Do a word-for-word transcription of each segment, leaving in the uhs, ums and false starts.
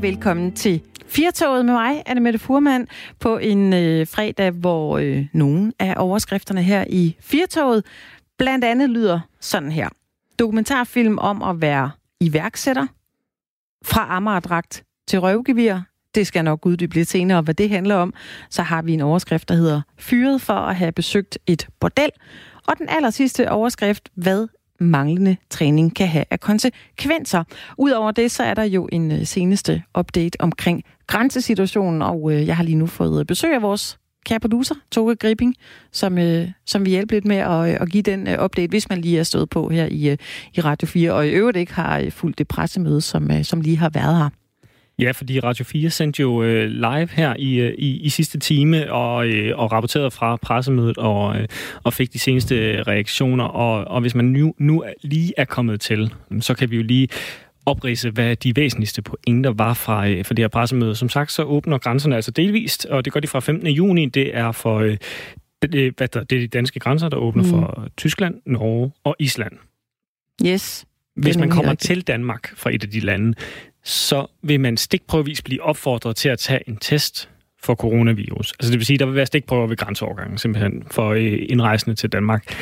velkommen til Firtoget med mig, Annemette Fuhrmann, på en øh, fredag, hvor øh, nogle af overskrifterne her i Firtoget blandt andet lyder sådan her. Dokumentarfilm om at være iværksætter, fra Amagerdragt til røvgevir. Det skal jeg nok uddybe lidt senere, hvad det handler om. Så har vi en overskrift, der hedder fyret for at have besøgt et bordel. Og den aller sidste overskrift, hvad manglende træning kan have af konsekvenser. Udover det, så er der jo en seneste update omkring grænsesituationen, og øh, jeg har lige nu fået besøg af vores kære producer, Toge Gripping, som, øh, som vil hjælpe lidt med at, at give den øh, update, hvis man lige er stået på her i, øh, i Radio fire, og i øvrigt ikke har øh, fulgt det pressemøde, som, øh, som lige har været her. Ja, fordi Radio fire sendte jo øh, live her i, i, i sidste time og, øh, og rapporterede fra pressemødet og, øh, og fik de seneste reaktioner. Og, og hvis man nu, nu lige er kommet til, så kan vi jo lige opridse, hvad de væsentligste pointer var fra, øh, for det her pressemøde. Som sagt, så åbner grænserne altså delvist, og det gør de fra femtende juni. Det er for øh, det, hvad der, det er de danske grænser, der åbner mm. for Tyskland, Norge og Island. Yes. Hvis man kommer til Danmark fra et af de lande, så vil man stikprøvevis blive opfordret til at tage en test for coronavirus. Altså det vil sige, at der vil være stikprøver ved grænseovergangen, simpelthen for øh, indrejsende til Danmark.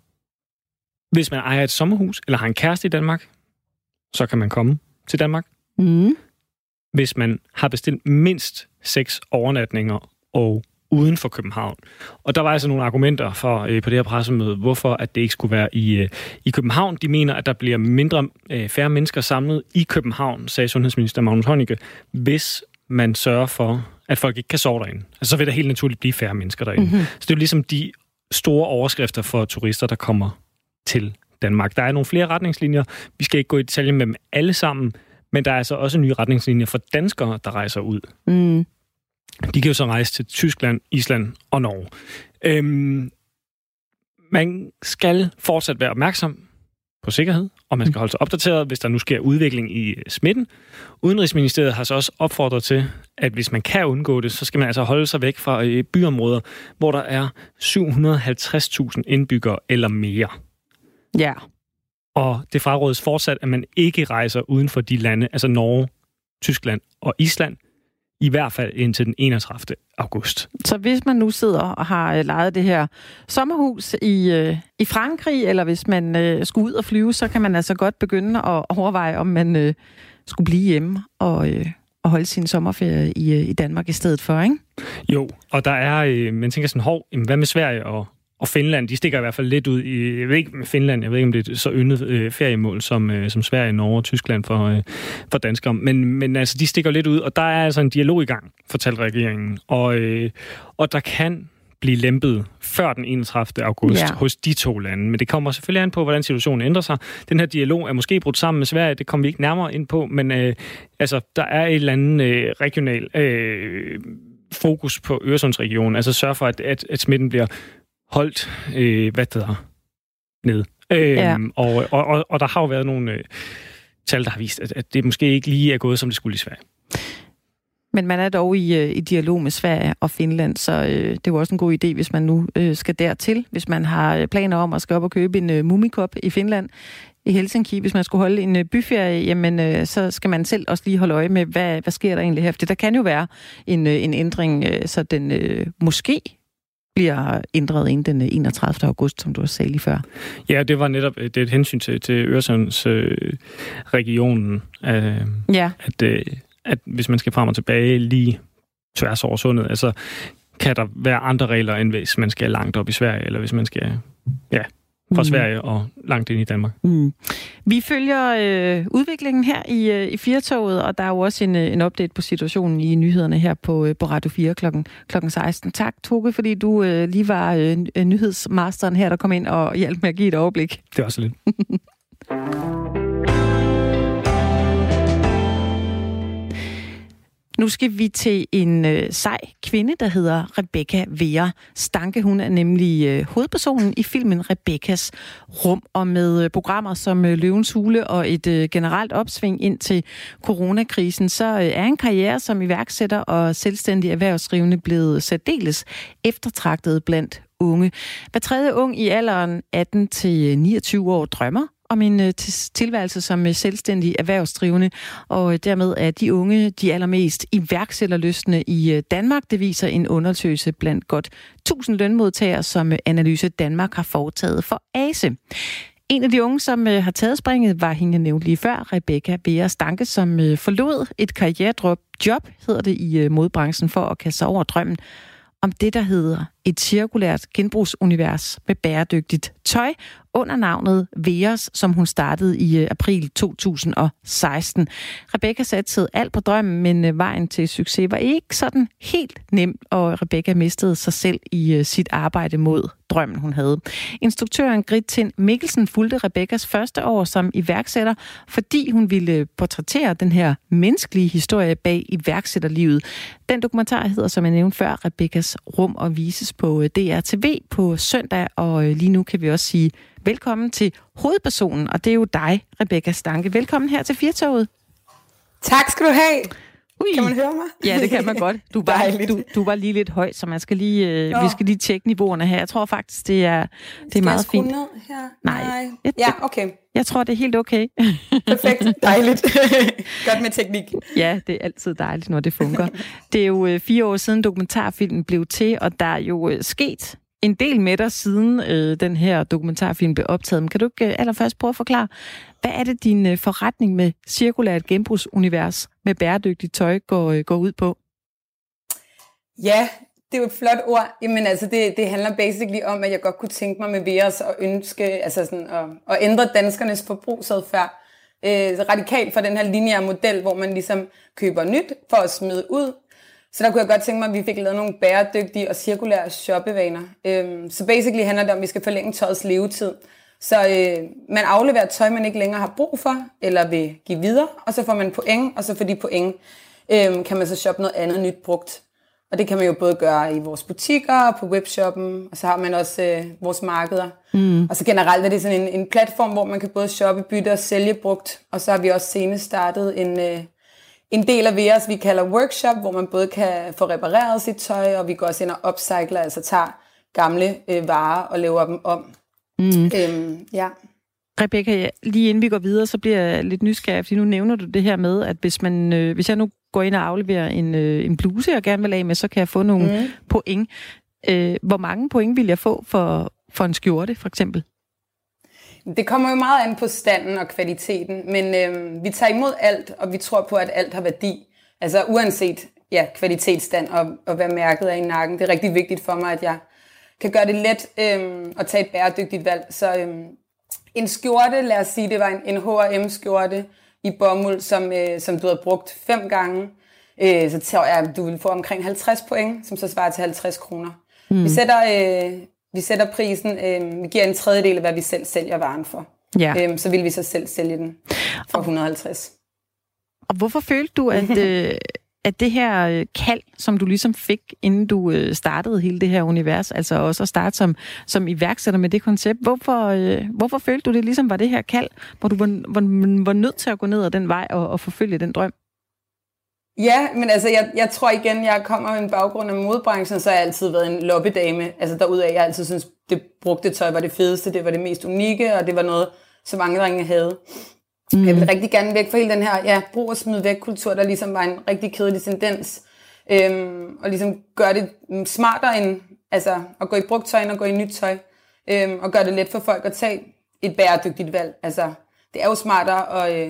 Hvis man ejer et sommerhus, eller har en kæreste i Danmark, så kan man komme til Danmark. Mm. Hvis man har bestilt mindst seks overnatninger og uden for København. Og der var altså nogle argumenter for øh, på det her pressemøde, hvorfor at det ikke skulle være i, øh, i København. De mener, at der bliver mindre øh, færre mennesker samlet i København, sagde sundhedsminister Magnus Heunicke, hvis man sørger for, at folk ikke kan sove derinde. Altså, så vil der helt naturligt blive færre mennesker derinde. Mm-hmm. Så det er jo ligesom de store overskrifter for turister, der kommer til Danmark. Der er nogle flere retningslinjer. Vi skal ikke gå i detalje med dem alle sammen, men der er altså også nye retningslinjer for danskere, der rejser ud. Mm. De kan jo så rejse til Tyskland, Island og Norge. Øhm, man skal fortsat være opmærksom på sikkerhed, og man skal holde sig opdateret, hvis der nu sker udvikling i smitten. Udenrigsministeriet har så også opfordret til, at hvis man kan undgå det, så skal man altså holde sig væk fra byområder, hvor der er syv hundrede og halvtreds tusind indbyggere eller mere. Ja. Og det frarådes fortsat, at man ikke rejser uden for de lande, altså Norge, Tyskland og Island, i hvert fald indtil den enogtredivte august. Så hvis man nu sidder og har lejet det her sommerhus i, øh, i Frankrig, eller hvis man øh, skulle ud og flyve, så kan man altså godt begynde at overveje, om man øh, skulle blive hjemme og, øh, og holde sin sommerferie i, øh, i Danmark i stedet for, ikke? Jo, og der er, øh, man tænker sådan, hov, hvad med Sverige og Og Finland, de stikker i hvert fald lidt ud i, jeg ved ikke med Finland, jeg ved ikke, om det er så yndet øh, feriemål som, øh, som Sverige, Norge og Tyskland for, øh, for danskere. Men, men altså, de stikker lidt ud, og der er altså en dialog i gang, fortalte regeringen. Og, øh, og der kan blive lempet før den enogtredivte august ja. hos de to lande. Men det kommer selvfølgelig an på, hvordan situationen ændrer sig. Den her dialog er måske brudt sammen med Sverige, det kommer vi ikke nærmere ind på, men øh, altså, der er et eller andet øh, regional øh, fokus på Øresundsregionen. Altså sørge for, at, at, at smitten bliver holdt, øh, hvad det hedder, ned. Øh, ja. og, og, og, og der har jo været nogle øh, tal, der har vist, at, at det måske ikke lige er gået, som det skulle i Sverige. Men man er dog i, øh, i dialog med Sverige og Finland, så øh, det er jo også en god idé, hvis man nu øh, skal dertil. Hvis man har planer om at skal op og købe en øh, Mumikop i Finland, i Helsinki, hvis man skulle holde en øh, byferie, jamen øh, så skal man selv også lige holde øje med, hvad, hvad sker der egentlig her. For der kan jo være en, øh, en ændring, øh, så den øh, måske bliver ændret inden den enogtredivte august, som du også sagde lige før. Ja, det var netop det er et hensyn til, til Øresundsregionen, øh, ja. at, øh, at hvis man skal frem og tilbage lige tværs over sundet, altså kan der være andre regler, end hvis man skal langt op i Sverige, eller hvis man skal ja, fra Sverige og langt ind i Danmark. Mm. Vi følger øh, udviklingen her i, øh, i Firtoget, og der er jo også en, en update på situationen i nyhederne her på, øh, på Radio fire klokken seksten. Tak, Toge, fordi du øh, lige var øh, nyhedsmasteren her, der kom ind og hjalp med at give et overblik. Det var så lidt. Nu skal vi til en øh, sej kvinde, der hedder Rebecca Vera Stanke. Hun er nemlig øh, hovedpersonen i filmen Rebecca's Rum, og med øh, programmer som øh, Løvens Hule og et øh, generelt opsving ind til coronakrisen, så øh, er en karriere som iværksætter og selvstændig erhvervsdrivende blevet særdeles eftertragtet blandt unge. Hver tredje ung i alderen atten til niogtyve år drømmer om en øh, tilværelse som øh, selvstændig erhvervsdrivende, og øh, dermed er de unge de allermest iværksætterlystne i øh, Danmark. Det viser en undersøgelse blandt godt tusind lønmodtagere, som øh, Analyse Danmark har foretaget for A S E. En af de unge, som øh, har taget springet, var hende nævnt lige før, Rebecca Bea Stanke, som øh, forlod et karrieredrop, job hedder det i øh, modebranchen, for at kaste sig over drømmen om det, der hedder et cirkulært genbrugsunivers med bæredygtigt tøj under navnet Veos, som hun startede i øh, april to tusind og seksten. Rebecca satte alt på drømmen, men øh, vejen til succes var ikke sådan helt nem, og Rebecca mistede sig selv i øh, sit arbejde mod drømmen, hun havde. Instruktøren Grit Mikkelsen fulgte Rebeccas første år som iværksætter, fordi hun ville portrættere den her menneskelige historie bag iværksætterlivet. Den dokumentar hedder, som jeg nævnte før, Rebeccas Rum og vises på D R T V på søndag, og lige nu kan vi også sige velkommen til hovedpersonen, og det er jo dig, Rebecca Stanke. Velkommen her til Firtoget. Tak skal du have. Ui. Kan man høre mig? Ja, det kan man godt. Du var, du, du var lige lidt høj, så man skal lige, øh, vi skal lige tjekke niveauerne her. Jeg tror faktisk, det er, det er meget fint. Ned her? Nej. Nej. Jeg, ja, okay. Jeg tror, det er helt okay. Perfekt. Dejligt. Godt med teknik. Ja, det er altid dejligt, når det fungerer. Det er jo øh, fire år siden dokumentarfilmen blev til, og der er jo øh, sket en del med dig, siden øh, den her dokumentarfilm blev optaget. Men kan du ikke øh, allerførst prøve at forklare, hvad er det, din øh, forretning med cirkulært genbrugsunivers med bæredygtigt tøj går, øh, går ud på? Ja, det er jo et flot ord. Jamen altså, det, det handler basically om, at jeg godt kunne tænke mig med Veos og ønske altså sådan, at, at ændre danskernes forbrugsadfærd. Øh, radikalt fra den her lineære model, hvor man ligesom køber nyt for at smide ud. Så der kunne jeg godt tænke mig, at vi fik lavet nogle bæredygtige og cirkulære shoppevaner. Øhm, så basically handler det om, at vi skal forlænge tøjets levetid. Så øh, man afleverer tøj, man ikke længere har brug for, eller vil give videre, og så får man point, og så for de point øh, kan man så shoppe noget andet nyt brugt. Og det kan man jo både gøre i vores butikker og på webshoppen, og så har man også øh, vores markeder. Mm. Og så generelt er det sådan en, en platform, hvor man kan både shoppe, bytte og sælge brugt. Og så har vi også senest startet en... Øh, En del af Veos, vi kalder workshop, hvor man både kan få repareret sit tøj, og vi går også ind og upcycler, altså tager gamle øh, varer og laver dem om. Mm. Øhm, ja. Rebecca, lige inden vi går videre, så bliver jeg lidt nysgerrig, fordi nu nævner du det her med, at hvis, man, øh, hvis jeg nu går ind og afleverer en, øh, en bluse, jeg gerne vil af med, så kan jeg få nogle mm. point. Øh, hvor mange point vil jeg få for, for en skjorte, for eksempel? Det kommer jo meget an på standen og kvaliteten, men øh, vi tager imod alt, og vi tror på, at alt har værdi. Altså uanset ja, kvalitetsstand og, og hvad mærket er i nakken. Det er rigtig vigtigt for mig, at jeg kan gøre det let øh, at tage et bæredygtigt valg. Så øh, en skjorte, lad os sige, det var en, en H og M-skjorte i bomuld, som, øh, som du havde brugt fem gange. Øh, så tror jeg, at du vil få omkring halvtreds point, som så svarer til halvtreds kroner. Mm. Vi sætter... Øh, Vi sætter prisen, øh, vi giver en tredjedel af, hvad vi selv sælger varen for. Ja. Øhm, så vil vi så selv sælge den for et hundrede og halvtreds. Og hvorfor følte du, at, øh, at det her kald, som du ligesom fik, inden du øh, startede hele det her univers, altså også at starte som, som iværksætter med det koncept, hvorfor, øh, hvorfor følte du det ligesom var det her kald, hvor du var, var, var nødt til at gå ned ad den vej og, og forfølge den drøm? Ja, men altså, jeg, jeg tror igen, jeg kommer med en baggrund af modebranchen, så har jeg altid været en loppedame. Altså derudaf, jeg altid synes, det brugte tøj var det fedeste, det var det mest unikke, og det var noget, som mange drenge havde. Mm. Jeg vil rigtig gerne væk fra hele den her ja, brug og smid væk kultur, der ligesom var en rigtig kedelig tendens. Øhm, og ligesom gøre det smartere end altså, at gå i brugt tøj, end at gå i nyt tøj. Øhm, og gøre det let for folk at tage et bæredygtigt valg. Altså, det er jo smartere at... Øh,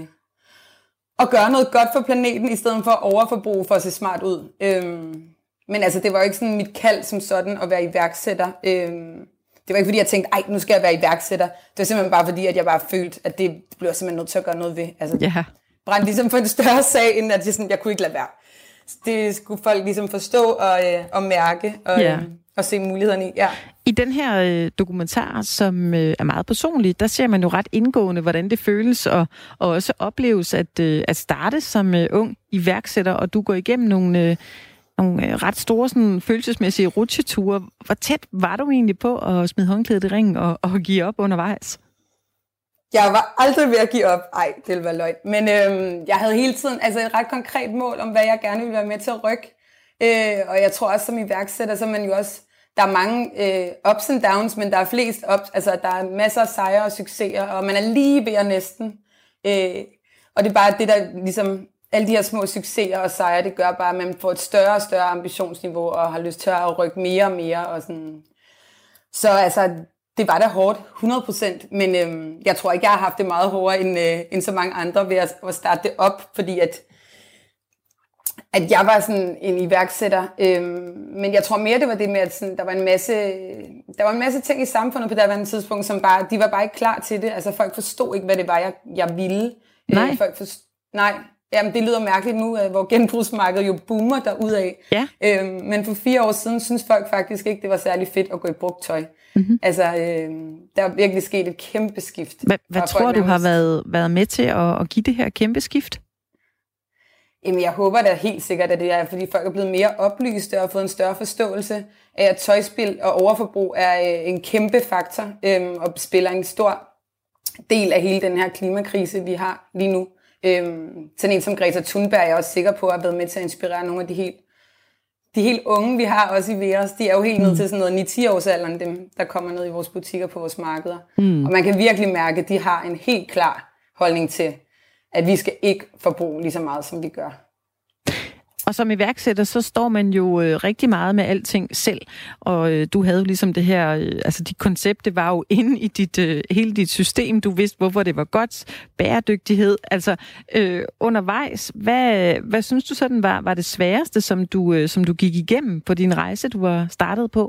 og gøre noget godt for planeten, i stedet for at overforbruge for at se smart ud. Øhm, men altså, det var jo ikke sådan mit kald som sådan at være iværksætter. Øhm, det var ikke fordi, jeg tænkte, ej, nu skal jeg være iværksætter. Det var simpelthen bare fordi, at jeg bare følte, at det blev jeg simpelthen nødt til at gøre noget ved. Altså, yeah. Brændte ligesom for en større sag, end at jeg, sådan, jeg kunne ikke lade være. Det skulle folk ligesom forstå og, øh, og mærke og, yeah. øh, og se mulighederne i. Ja. I den her øh, dokumentar, som øh, er meget personlig, der ser man jo ret indgående, hvordan det føles og, og også opleves at, øh, at starte som øh, ung iværksætter, og du går igennem nogle, øh, nogle øh, ret store sådan, følelsesmæssige rutsjeture. Hvor tæt var du egentlig på at smide håndklædet i ringen og, og give op undervejs? Jeg var aldrig ved at give op. Ej, det ville være løgn. Men øhm, jeg havde hele tiden altså et ret konkret mål om, hvad jeg gerne ville være med til at rykke. Øh, og jeg tror også, som iværksætter, så er man jo også der er mange øh, ups and downs, men der er flest ups, altså der er masser af sejre og succeser, og man er lige ved at næsten. Øh, og det er bare det, der ligesom, alle de her små succeser og sejre, det gør bare, at man får et større og større ambitionsniveau, og har lyst til at rykke mere og mere, og sådan. Så altså, det var da hårdt, hundrede procent, men øh, jeg tror ikke, jeg har haft det meget hårdere end, øh, end så mange andre ved at, at starte det op, fordi at at jeg var sådan en iværksætter, øhm, men jeg tror mere, det var det med, at sådan, der var en masse, der var en masse ting i samfundet på det her tidspunkt, som bare, de var bare ikke klar til det. Altså folk forstod ikke, hvad det var, jeg, jeg ville. Nej. Øh, folk forstod, nej, jamen, det lyder mærkeligt nu, hvor genbrugsmarkedet jo boomer derudad. Ja. Øhm, men for fire år siden synes folk faktisk ikke, det var særlig fedt at gå i brugt tøj. Mm-hmm. Altså, øhm, der er virkelig sket et kæmpe skift. Hvad, hvad tror du har været, været med til at, at give det her kæmpe skift? Jamen, jeg håber da helt sikkert, at det er, fordi folk er blevet mere oplyste og har fået en større forståelse af, at tøjspil og overforbrug er øh, en kæmpe faktor øhm, og spiller en stor del af hele den her klimakrise, vi har lige nu. Øhm, sådan en som Greta Thunberg er jeg også sikker på, at har været med til at inspirere nogle af de helt, de helt unge, vi har også i Veros. De er jo helt mm. ned til sådan noget ni til ti års alderen, dem der kommer ned i vores butikker på vores markeder. Mm. Og man kan virkelig mærke, at de har en helt klar holdning til, at vi skal ikke forbruge lige så meget, som vi gør. Og som iværksætter, så står man jo øh, rigtig meget med alting selv. Og øh, du havde jo ligesom det her, øh, altså dit koncept, det var jo inde i dit, øh, hele dit system. Du vidste, hvorfor det var godt. Bæredygtighed. Altså øh, undervejs, hvad, hvad synes du sådan var, var det sværeste, som du, øh, som du gik igennem på din rejse, du var startet på?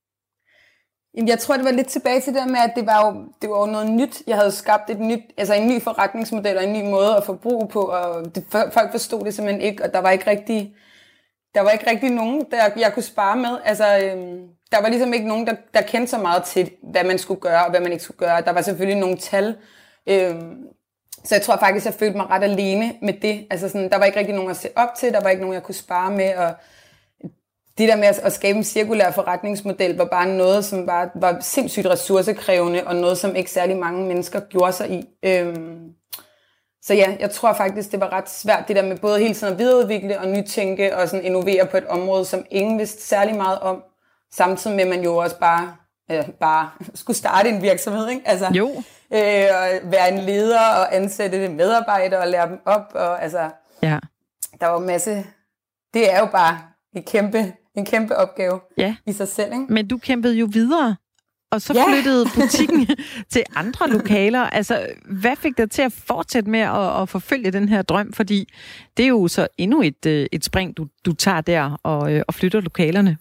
Jeg tror, det var lidt tilbage til det med, at det var jo, det var jo noget nyt. Jeg havde skabt et nyt, altså en ny forretningsmodel og en ny måde at forbruge på, og det, folk forstod det simpelthen ikke, og der var ikke rigtig, der var ikke rigtig nogen, der jeg kunne spare med. Altså, øhm, der var ligesom ikke nogen, der, der kendte så meget til, hvad man skulle gøre og hvad man ikke skulle gøre. Der var selvfølgelig nogle tal, øhm, så jeg tror faktisk, jeg følte mig ret alene med det. Altså sådan, der var ikke rigtig nogen at se op til, der var ikke nogen, jeg kunne spare med, og det der med at skabe en cirkulær forretningsmodel var bare noget, som bare var sindssygt ressourcekrævende, og noget, som ikke særlig mange mennesker gjorde sig i. Øhm, så ja, jeg tror faktisk, det var ret svært, det der med både hele tiden at videreudvikle og nytænke, og sådan innovere på et område, som ingen vidste særlig meget om, samtidig med, at man jo også bare, øh, bare skulle starte en virksomhed, ikke? Altså, jo. Øh, og være en leder og ansætte medarbejdere og lære dem op, og altså, ja. Der var en masse, det er jo bare et kæmpe En kæmpe opgave ja. i sig selv, ikke? Men du kæmpede jo videre, og så ja. flyttede butikken til andre lokaler. Altså, hvad fik dig til at fortsætte med at, at forfølge den her drøm? Fordi det er jo så endnu et, et spring, du, du tager der og, og flytter lokalerne.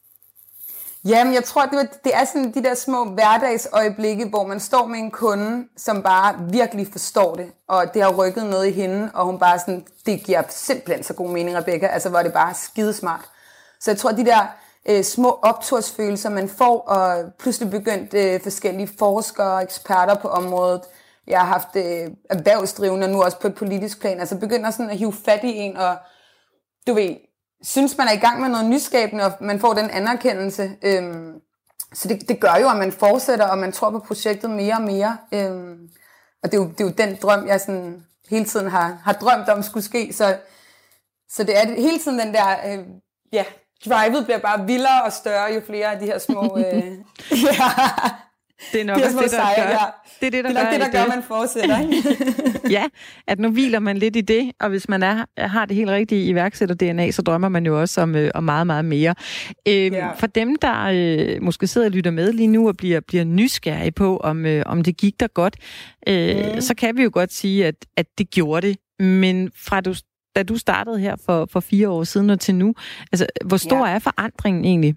Jamen, jeg tror, det, var, det er sådan de der små hverdagsøjeblikke, hvor man står med en kunde, som bare virkelig forstår det, og det har rykket noget i hende, og hun bare sådan, det giver simpelthen så god mening, Rebecca, altså hvor det bare er skidesmart. Så jeg tror, de der øh, små optursfølelser, man får, og pludselig begyndt øh, forskellige forskere og eksperter på området. Jeg har haft øh, erhvervsdrivende, nu også på et politisk plan, altså begynder sådan at hive fat i en, og du ved, synes man er i gang med noget nyskabende, og man får den anerkendelse. Øhm, så det, det gør jo, at man fortsætter, og man tror på projektet mere og mere. Øhm, og det er, jo, det er jo den drøm, jeg sådan hele tiden har, har drømt om skulle ske. Så, så det er hele tiden den der... Øh, ja, drivet bliver bare vildere og større, jo flere af de her små... øh, ja, det er nok også det, der sejre, gør. Ja. Det er det, der det, er gør, det, der gør, man fortsætter. Ja, at nu hviler man lidt i det, og hvis man er, har det helt rigtige iværksætter-D N A, så drømmer man jo også om, øh, om meget, meget mere. Øh, ja. For dem, der øh, måske sidder og lytter med lige nu og bliver, bliver nysgerrige på, om, øh, om det gik der godt, øh, mm. så kan vi jo godt sige, at, at det gjorde det. Men fra du da du startede her for, for fire år siden og til nu, altså, hvor stor ja. er forandringen egentlig?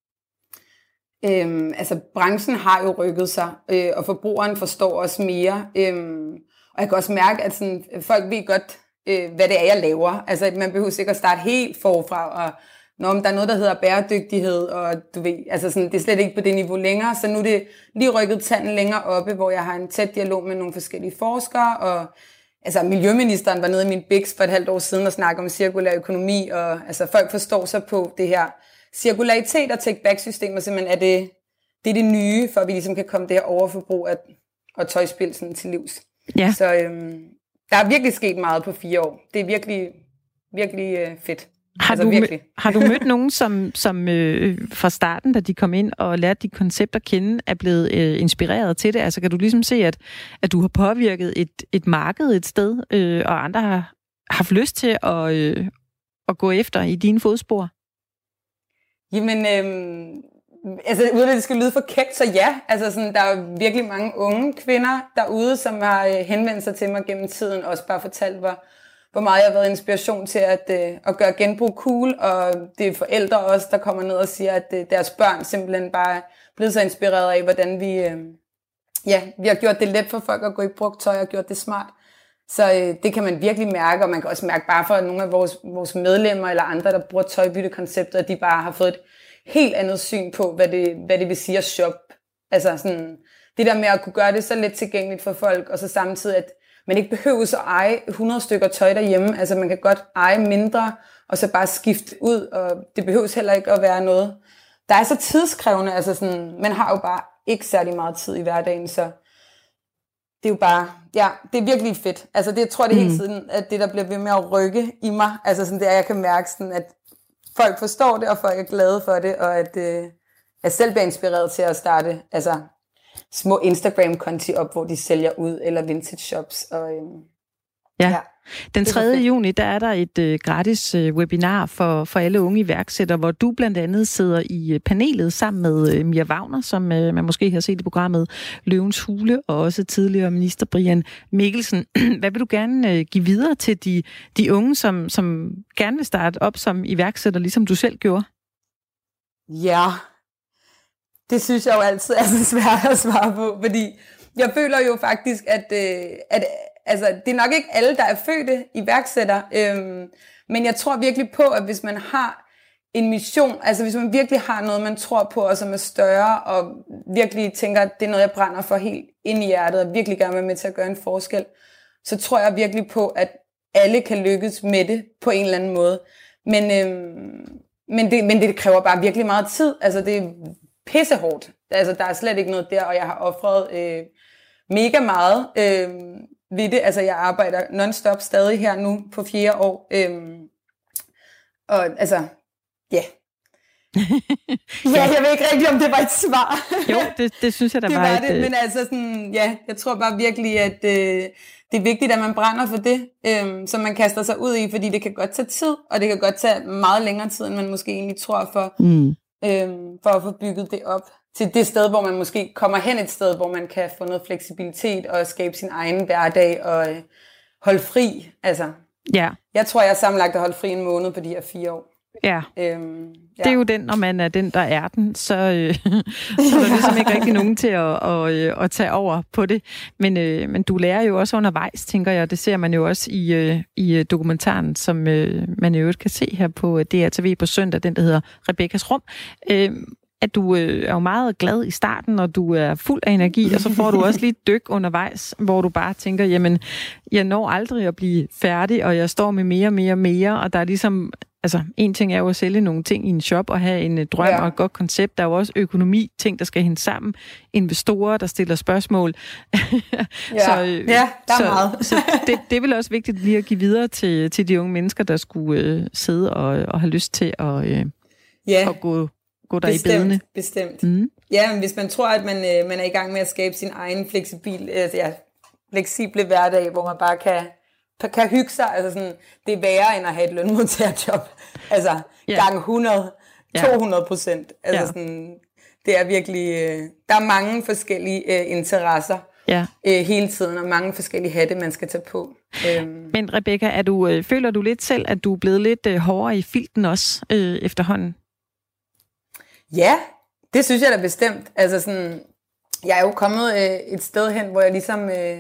Øhm, altså, branchen har jo rykket sig, øh, og forbrugeren forstår os mere. Øhm, og jeg kan også mærke, at sådan, folk ved godt, øh, hvad det er, jeg laver. Altså, man behøver ikke at starte helt forfra, og når der er noget, der hedder bæredygtighed, og du ved, altså sådan, det er slet ikke på det niveau længere, så nu er det lige rykket tanden længere oppe, hvor jeg har en tæt dialog med nogle forskellige forskere, og altså, miljøministeren var nede i min Bix for et halvt år siden og snakkede om cirkulær økonomi, og altså, folk forstår sig på det her cirkularitet og take-back-systemer, simpelthen er det, det er det nye, for at vi ligesom kan komme det her overforbrug af, og tøjspil sådan til livs. Ja. Så øhm, der er virkelig sket meget på fire år. Det er virkelig, virkelig øh, fedt. Har, altså, du, virkelig. har du mødt nogen, som, som øh, fra starten, da de kom ind og lærte de koncepter at kende, er blevet øh, inspireret til det? Altså kan du ligesom se, at, at du har påvirket et, et marked et sted, øh, og andre har haft lyst til at, øh, at gå efter i dine fodspor? Jamen, øhm, altså uden at det skal lyde for kægt, så ja. Altså sådan, der er virkelig mange unge kvinder derude, som har øh, henvendt sig til mig gennem tiden, og også bare fortalt, hvor, hvor meget jeg har været inspiration til at, øh, at gøre genbrug cool, og det er forældre også, der kommer ned og siger, at øh, deres børn simpelthen bare er blevet så inspireret af, hvordan vi, øh, ja, vi har gjort det let for folk at gå i brugt tøj og gjort det smart. Så øh, det kan man virkelig mærke, og man kan også mærke bare for nogle af vores, vores medlemmer eller andre, der bruger tøjbyttekonceptet, at de bare har fået et helt andet syn på, hvad det, hvad det vil sige at shoppe. Altså sådan, det der med at kunne gøre det så let tilgængeligt for folk, og så samtidig, at man ikke behøver at eje hundrede stykker tøj derhjemme. Altså man kan godt eje mindre, og så bare skifte ud, og det behøves heller ikke at være noget, der er så tidskrævende. Altså sådan, man har jo bare ikke særlig meget tid i hverdagen, så det er jo bare, ja, det er virkelig fedt. Altså det, jeg tror, det er hele tiden, at det, der bliver ved med at rykke i mig, altså sådan det er, jeg kan mærke sådan, at folk forstår det, og folk er glade for det, og at øh, jeg selv bliver inspireret til at starte, altså små Instagram-konti op, hvor de sælger ud, eller vintage shops. Og, øh, ja. ja. Den tredje juni, der er der et øh, gratis øh, webinar for, for alle unge iværksættere, hvor du blandt andet sidder i øh, panelet sammen med øh, Mia Wagner, som øh, man måske har set i programmet Løvens Hule, og også tidligere minister Brian Mikkelsen. Hvad vil du gerne øh, give videre til de, de unge, som, som gerne vil starte op som iværksætter, ligesom du selv gjorde? Ja, det synes jeg jo altid er så svært at svare på, fordi jeg føler jo faktisk, at, øh, at altså, det er nok ikke alle, der er fødte iværksætter, øhm, men jeg tror virkelig på, at hvis man har en mission, altså hvis man virkelig har noget, man tror på, og som er større, og virkelig tænker, at det er noget, jeg brænder for helt ind i hjertet, og virkelig gerne vil være med til at gøre en forskel, så tror jeg virkelig på, at alle kan lykkes med det på en eller anden måde. Men, øhm, men, det, men det kræver bare virkelig meget tid. Altså det er pissehårdt. Altså der er slet ikke noget der, og jeg har offret øh, mega meget øh, ved det. Altså jeg arbejder non-stop stadig her nu på fjerde år. Øhm, og altså, ja. ja, jeg ved ikke rigtig, om det var et svar. Jo, det, det synes jeg, der det var, var et... det, men altså sådan, ja, jeg tror bare virkelig, at øh, det er vigtigt, at man brænder for det, øh, som man kaster sig ud i, fordi det kan godt tage tid, og det kan godt tage meget længere tid, end man måske egentlig tror for, mm. øh, for at få bygget det op til det sted, hvor man måske kommer hen et sted, hvor man kan få noget fleksibilitet og skabe sin egen hverdag og øh, holde fri. Altså, ja. Jeg tror, jeg har sammenlagt at holde fri en måned på de her fire år. Ja. Øhm, ja, det er jo den, når man er den, der er den, så, øh, så er der ligesom ikke rigtig nogen til at, at, at, at tage over på det. Men, øh, men du lærer jo også undervejs, tænker jeg. Det ser man jo også i, øh, i dokumentaren, som øh, man i øvrigt kan se her på D R T V på søndag, den der hedder Rebekkas Rum. Øh, at du øh, er jo meget glad i starten, og du er fuld af energi, og så får du også lige et dyk undervejs, hvor du bare tænker, jamen, jeg når aldrig at blive færdig, og jeg står med mere, mere, mere, og der er ligesom, altså, en ting er jo at sælge nogle ting i en shop, og have en drøm ja. og et godt koncept. Der er jo også økonomi, ting, der skal hænge sammen, investorer, der stiller spørgsmål. ja. så, øh, ja, der er så, meget. så det, det er vel også vigtigt lige at give videre til, til de unge mennesker, der skulle øh, sidde og, og have lyst til at, øh, ja. at gå Gå der bestemt, i bedene. Bestemt. Mm. Ja, men hvis man tror, at man, øh, man er i gang med at skabe sin egen fleksibil, altså, ja, fleksible hverdag, hvor man bare kan, kan hygge sig, altså sådan, det er værre end at have et lønmodtagerjob. Altså yeah. gange hundrede, to hundrede procent. Altså yeah. sådan, det er virkelig, øh, der er mange forskellige øh, interesser yeah. øh, hele tiden, og mange forskellige hatte, man skal tage på. Øhm. Men Rebekka, er du, øh, føler du lidt selv, at du er blevet lidt øh, hårdere i filten også øh, efterhånden? Ja, det synes jeg da bestemt. Altså sådan, jeg er jo kommet øh, et sted hen, hvor jeg ligesom, øh,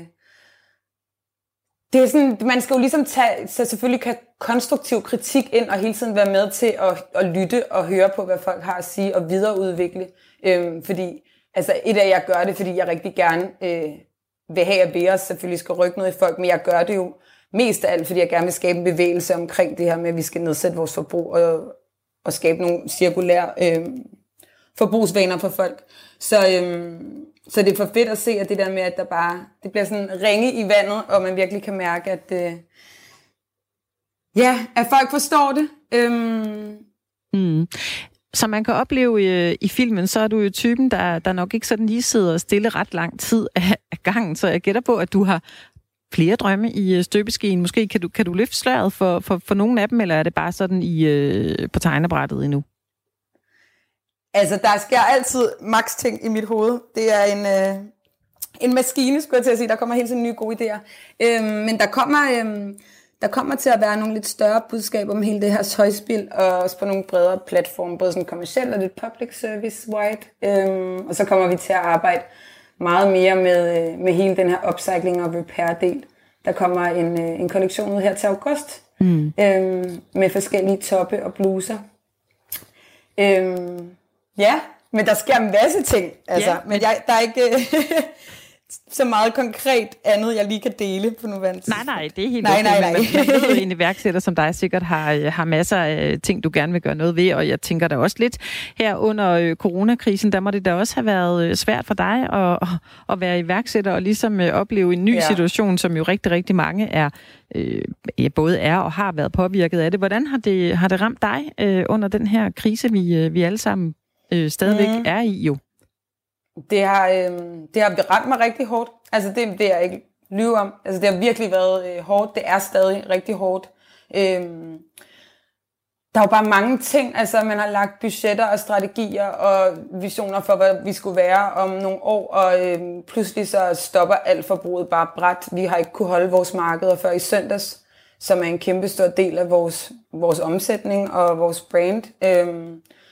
det er sådan, man skal jo ligesom tage, så selvfølgelig kan konstruktiv kritik ind, og hele tiden være med til at, at lytte og høre på, hvad folk har at sige, og videreudvikle. Øhm, fordi, altså et af jeg gør det, fordi jeg rigtig gerne øh, vil have, at Veros selvfølgelig skal rykke noget i folk, men jeg gør det jo mest af alt, fordi jeg gerne vil skabe en bevægelse omkring det her med, at vi skal nedsætte vores forbrug, og, og skabe nogle cirkulære øh, forbrugsvaner for folk. Så, øhm, så det er for fedt at se, at det der med, at der bare, det bliver sådan ringe i vandet, og man virkelig kan mærke, at, øh, Ja, at folk forstår det. Øhm... Mm. Som man kan opleve i, i filmen, så er du jo typen, der, der nok ikke sådan lige sidder stille ret lang tid af, af gangen. Så jeg gætter på, at du har flere drømme i støbeskeen. Måske kan du, kan du løfte sløret for, for, for nogle af dem, eller er det bare sådan i, øh, på tegnebrættet endnu? Altså, der sker altid maks ting i mit hoved. Det er en, øh, en maskine, skulle jeg til at sige. Der kommer helt tiden nye gode idéer. Øhm, men der kommer... Øh, Der kommer til at være nogle lidt større budskaber om hele det her højspil, og også på nogle bredere platforme, både sådan kommercielt og lidt public service-wide. Øhm, og så kommer vi til at arbejde meget mere med, med hele den her upcycling og repair-del. Der kommer en, en kollektion ud her til august, mm. øhm, med forskellige toppe og bluser. Øhm, ja, men der sker en masse ting. Altså, yeah. Men jeg, der er ikke... så meget konkret andet, jeg lige kan dele på nuværende. Nej, nej, det er helt nej, nej, nej. Men man ved, en iværksætter som dig sikkert har, har masser af ting, du gerne vil gøre noget ved, og jeg tænker da også lidt her under coronakrisen, der må det da også have været svært for dig at, at være iværksætter og ligesom opleve en ny ja. situation, som jo rigtig, rigtig mange er, øh, både er og har været påvirket af det. Hvordan har det, har det ramt dig øh, under den her krise, vi, vi alle sammen øh, stadigvæk mm. er i jo? Det har, øh, det har ramt mig rigtig hårdt. Altså det, det er jeg ikke lyve om. Altså det har virkelig været øh, hårdt. Det er stadig rigtig hårdt. Øh, der er jo bare mange ting. Altså man har lagt budgetter og strategier og visioner for, hvad vi skulle være om nogle år. Og øh, pludselig så stopper alt forbruget bare brat. Vi har ikke kunne holde vores markeder før i søndags, som er en kæmpe stor del af vores, vores omsætning og vores brand. Øh,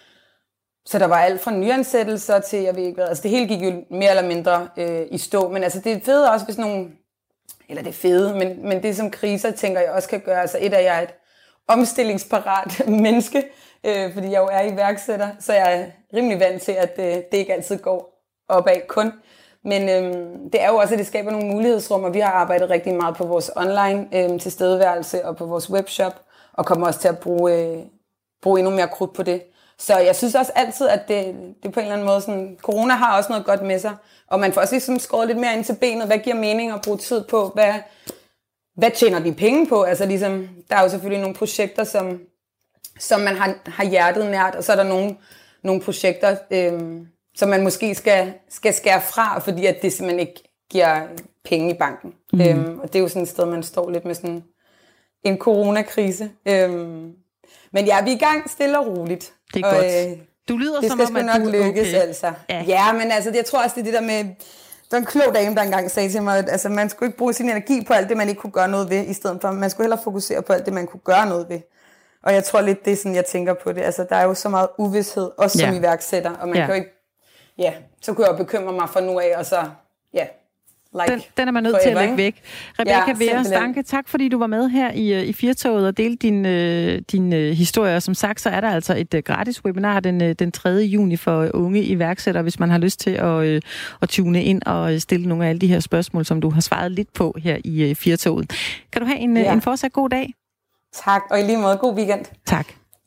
Så der var alt fra nyansættelser til, jeg ved ikke hvad, altså det hele gik jo mere eller mindre øh, i stå, men altså det er fede også, hvis nogle, eller det er fede, men, men det som kriser, tænker jeg også kan gøre, altså et af jer er et omstillingsparat menneske, øh, fordi jeg jo er iværksætter, så jeg er rimelig vant til, at øh, det ikke altid går opad kun, men øh, det er jo også, at det skaber nogle mulighedsrum, og vi har arbejdet rigtig meget på vores online øh, tilstedeværelse og på vores webshop, og kommer også til at bruge, øh, bruge endnu mere krudt på det. Så jeg synes også altid, at det, det på en eller anden måde sådan, corona har også noget godt med sig, og man får også ligesom skåret lidt mere ind til benet, hvad giver mening at bruge tid på, hvad, hvad tjener de penge på, altså ligesom, der er jo selvfølgelig nogle projekter, som, som man har, har hjertet nært, og så er der nogle, nogle projekter, øhm, som man måske skal, skal skære fra, fordi at det simpelthen ikke giver penge i banken. Mm. Øhm, og det er jo sådan et sted, man står lidt med sådan en coronakrise. Øhm, men ja, vi er i gang stille og roligt. Det er og, godt. Øh, du lyder det som om, at nok du lykkes, okay. altså. Ja. ja, men altså, jeg tror også, det er det der med... Der var en klog dame, der engang sagde til mig, at altså, man skulle ikke bruge sin energi på alt det, man ikke kunne gøre noget ved, i stedet for, man skulle hellere fokusere på alt det, man kunne gøre noget ved. Og jeg tror lidt, det er sådan, jeg tænker på det. Altså, der er jo så meget uvished, også som ja. iværksætter, og man ja. kan jo ikke... Ja, så kunne jeg jo bekymre mig fra nu af, og så... Ja, like den, den er man nødt forever, til at lægge væk. Rebecca ja, Vera Stanke, tak fordi du var med her i, i Firtoget og delte din, øh, din øh, historie. Som sagt, så er der altså et øh, gratis webinar den, øh, den tredje juni for unge iværksættere, hvis man har lyst til at, øh, at tune ind og stille nogle af alle de her spørgsmål, som du har svaret lidt på her i øh, Firtoget. Kan du have en, ja. en fortsat god dag? Tak, og i lige måde god weekend. Tak.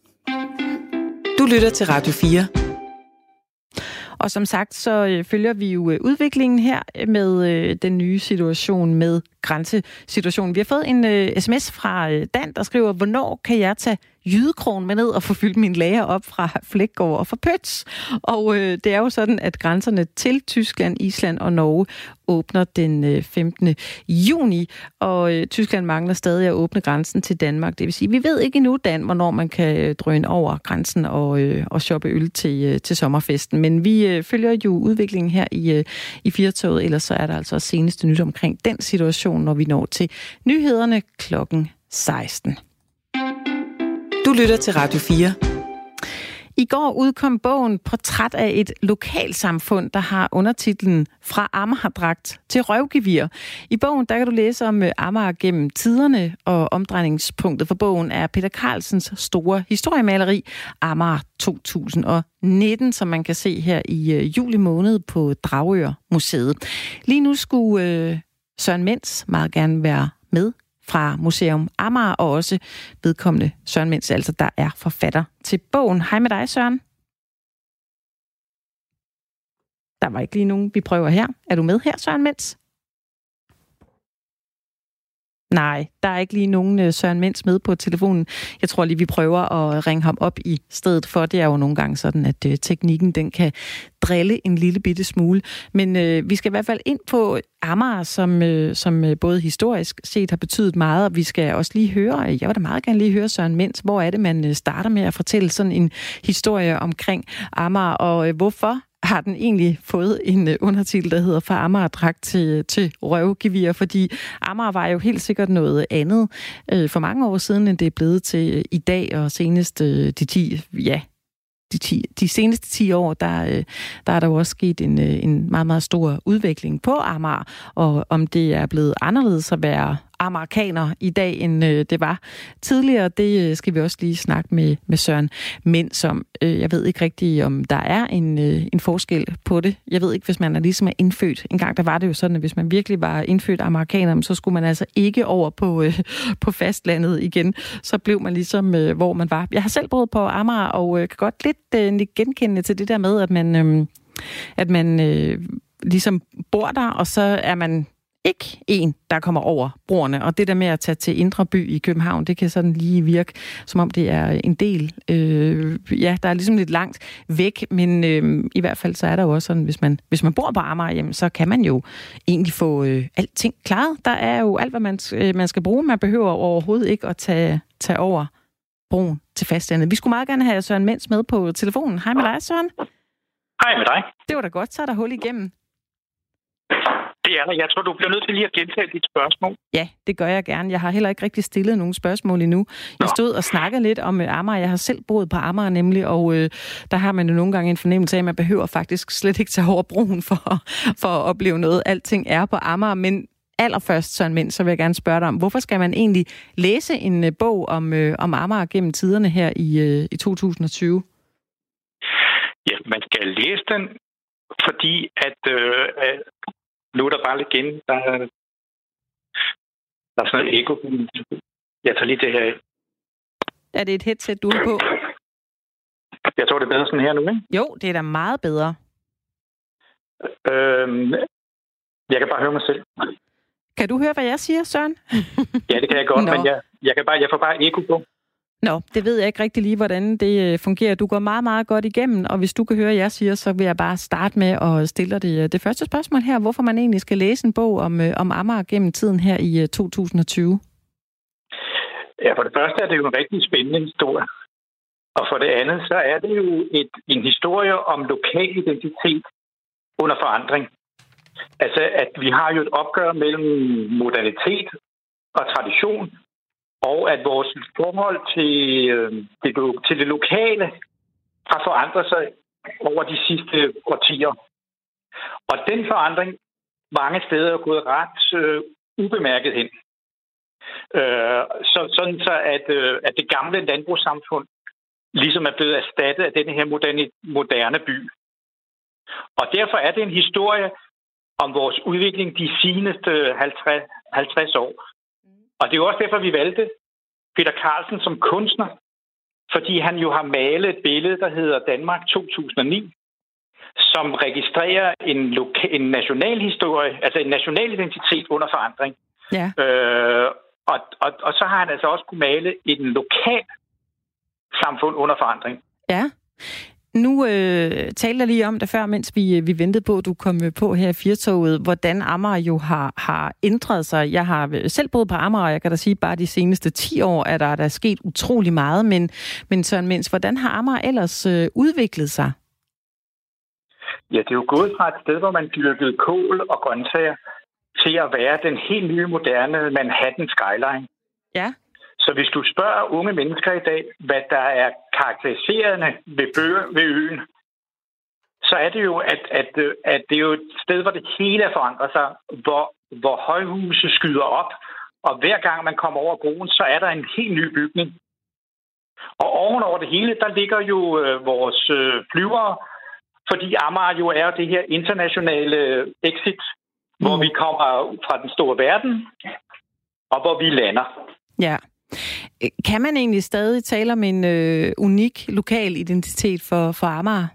Du lytter til Radio fire. Og som sagt, så øh, følger vi jo øh, udviklingen her med øh, den nye situation med grænsesituationen. Vi har fået en øh, sms fra øh, Dan, der skriver, hvornår kan jeg tage Jydekrogen med ned og få fyldt min lager op fra Flækgaard og fra Pøts? Og øh, det er jo sådan, at grænserne til Tyskland, Island og Norge åbner den øh, femtende juni, og øh, Tyskland mangler stadig at åbne grænsen til Danmark. Det vil sige, vi ved ikke endnu, Dan, hvornår man kan øh, drøne over grænsen og, øh, og shoppe øl til, øh, til sommerfesten. Men vi øh, følger jo udviklingen her i, øh, i Firtoget, ellers så er der altså seneste nyt omkring den situation, når vi når til nyhederne klokken seksten. Du lytter til Radio fire. I går udkom bogen Portræt af et lokalsamfund, der har undertitlen Fra Amagerdragt til Røvgevir. I bogen der kan du læse om Amager gennem tiderne, og omdrejningspunktet for bogen er Peter Carlsens store historiemaleri Amager to tusind nitten, som man kan se her i juli måned på Dragør Museet. Lige nu skulle øh, Søren Mens meget gerne være med fra Museum Amager, og også vedkommende Søren Mens, altså der er forfatter til bogen. Hej med dig, Søren. Der var ikke lige nogen, vi prøver her. Er du med her, Søren Mens? Nej, der er ikke lige nogen Søren Mens med på telefonen. Jeg tror lige, vi prøver at ringe ham op i stedet for. Det er jo nogle gange sådan, at øh, teknikken den kan drille en lille bitte smule. Men øh, vi skal i hvert fald ind på Amager, som, øh, som øh, både historisk set har betydet meget, og vi skal også lige høre, jeg vil da meget gerne lige høre Søren Mens, hvor er det, man starter med at fortælle sådan en historie omkring Amager, og øh, hvorfor har den egentlig fået en undertitel, der hedder Fra Amager-dragt til, til røvgevir, fordi Amager var jo helt sikkert noget andet øh, for mange år siden, end det er blevet til i dag, og senest øh, de ti, ja, de, ti, de seneste ti år, der, øh, der er der jo også sket en, øh, en meget, meget stor udvikling på Amager, og om det er blevet anderledes at være amerikaner i dag, end øh, det var tidligere. Det øh, skal vi også lige snakke med, med Søren Mens om. Øh, jeg ved ikke rigtigt, om der er en, øh, en forskel på det. Jeg ved ikke, hvis man er ligesom er indfødt. En gang der var det jo sådan, at hvis man virkelig var indfødt amerikaner, så skulle man altså ikke over på, øh, på fastlandet igen. Så blev man ligesom, øh, hvor man var. Jeg har selv boet på Amager, og øh, kan godt lidt øh, genkende til det der med, at man, øh, at man øh, ligesom bor der, og så er man ikke en, der kommer over broerne. Og det der med at tage til Indre By i København, det kan sådan lige virke, som om det er en del. Øh, ja, der er ligesom lidt langt væk, men øh, i hvert fald så er der jo også sådan, hvis man, hvis man bor på Amager, jamen, så kan man jo egentlig få øh, alting klaret. Der er jo alt, hvad man, øh, man skal bruge. Man behøver overhovedet ikke at tage, tage over broen til fastlandet. Vi skulle meget gerne have Søren Mens med på telefonen. Hej med dig, Søren. Hej med dig. Det var da godt, så er der hul igennem. Det er der. Jeg tror, du bliver nødt til lige at gentage dit spørgsmål. Ja, det gør jeg gerne. Jeg har heller ikke rigtig stillet nogen spørgsmål endnu. Jeg stod og snakkede lidt om Amager. Jeg har selv boet på Amager nemlig, og øh, der har man jo nogle gange en fornemmelse af, at man behøver faktisk slet ikke tage over broen for, for at opleve noget. Alting er på Amager, men allerførst, Søren Mens, så vil jeg gerne spørge dig om, hvorfor skal man egentlig læse en øh, bog om, øh, om Amager gennem tiderne her i, øh, i to tusind og tyve? Ja, man skal læse den, fordi at... Øh, Nu er der bare lidt igen. Der, der er sådan et eko. Jeg tager lige det her af. Er det et headset, du har på? Jeg tror, det er bedre sådan her nu, ikke? Jo, det er da meget bedre. Øhm, jeg kan bare høre mig selv. Kan du høre, hvad jeg siger, Søren? Ja, det kan jeg godt, Nå. men jeg, jeg, kan bare, jeg får bare eko på. Nå, det ved jeg ikke rigtig lige, hvordan det fungerer. Du går meget, meget godt igennem, og hvis du kan høre, hvad jeg siger, så vil jeg bare starte med at stille dig det første spørgsmål her. Hvorfor man egentlig skal læse en bog om, om Amager gennem tiden her i to tusind og tyve? Ja, for det første er det jo en rigtig spændende historie. Og for det andet, så er det jo et, en historie om lokal identitet under forandring. Altså, at vi har jo et opgør mellem modernitet og tradition, og at vores forhold til, øh, det, til det lokale har forandret sig over de sidste årtier. Og den forandring mange steder er gået ret øh, ubemærket hen. Øh, så, sådan så, at, øh, at det gamle landbrugssamfund ligesom er blevet erstattet af den her moderne, moderne by. Og derfor er det en historie om vores udvikling de seneste halvtreds, halvtreds år. Og det er jo også derfor, vi valgte Peter Carlsen som kunstner, fordi han jo har malet et billede, der hedder Danmark to tusind og ni, som registrerer en, loka- en national historie, altså en national identitet under forandring. Ja. Øh, og, og, og så har han altså også kunne male et lokalt samfund under forandring. Ja. Nu øh, talte jeg lige om det før, mens vi, vi ventede på, at du kom på her i Firtoget, hvordan Amager jo har, har ændret sig. Jeg har selv boet på Amager, og jeg kan da sige, at bare de seneste ti år er der, der er sket utrolig meget. Men, men Søren Mens, hvordan har Amager ellers øh, udviklet sig? Ja, det er jo gået fra et sted, hvor man dyrkede kål og grøntsager, til at være den helt nye moderne Manhattan skyline. Ja. Så hvis du spørger unge mennesker i dag, hvad der er karakteriserende ved, bøger, ved øen, så er det jo, at, at, at det er jo et sted, hvor det hele er forandret sig, hvor, hvor højhuse skyder op, og hver gang man kommer over broen, så er der en helt ny bygning. Og ovenover det hele, der ligger jo øh, vores øh, flyvere, fordi Amager jo er det her internationale exit, mm. hvor vi kommer fra den store verden, og hvor vi lander. Ja. Kan man egentlig stadig tale om en øh, unik lokal identitet for, for Amager?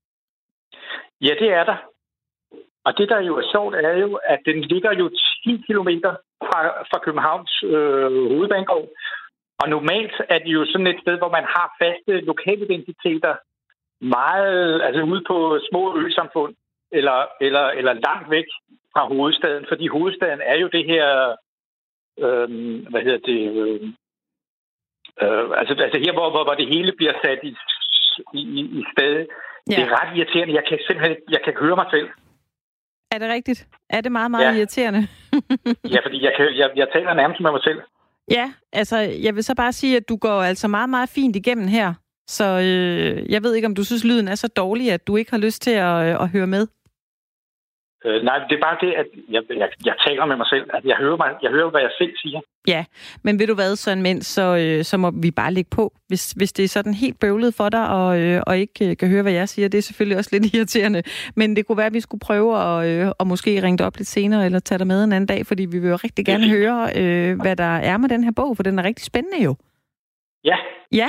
Ja, det er der. Og det, der jo er sjovt, er jo, at den ligger jo ti kilometer fra, fra Københavns øh, hovedbanegård. Og normalt er det jo sådan et sted, hvor man har faste lokale identiteter, meget altså ude på små øsamfund, eller, eller, eller langt væk fra hovedstaden. Fordi hovedstaden er jo det her, øh, hvad hedder det, øh, øh, altså, altså her, hvor, hvor, hvor det hele bliver sat i, i, i sted. Ja. Det er ret irriterende. Jeg kan simpelthen jeg kan høre mig selv. Er det rigtigt? Er det meget, meget ja. irriterende? Ja, fordi jeg, kan, jeg, jeg taler nærmest med mig selv. Ja, altså jeg vil så bare sige, at du går altså meget, meget fint igennem her. Så øh, jeg ved ikke, om du synes, lyden er så dårlig, at du ikke har lyst til at, øh, at høre med. Øh, nej, det er bare det, at jeg, jeg, jeg taler med mig selv. At jeg, hører mig, jeg hører, hvad jeg selv siger. Ja, men ved du hvad, Søren Mens, så, øh, så må vi bare lægge på. Hvis, hvis det er sådan helt bøvlet for dig, og, øh, og ikke øh, kan høre, hvad jeg siger, det er selvfølgelig også lidt irriterende. Men det kunne være, at vi skulle prøve at øh, og måske ringe dig op lidt senere, eller tage dig med en anden dag, fordi vi vil jo rigtig gerne høre, øh, hvad der er med den her bog, for den er rigtig spændende jo. Ja. Ja.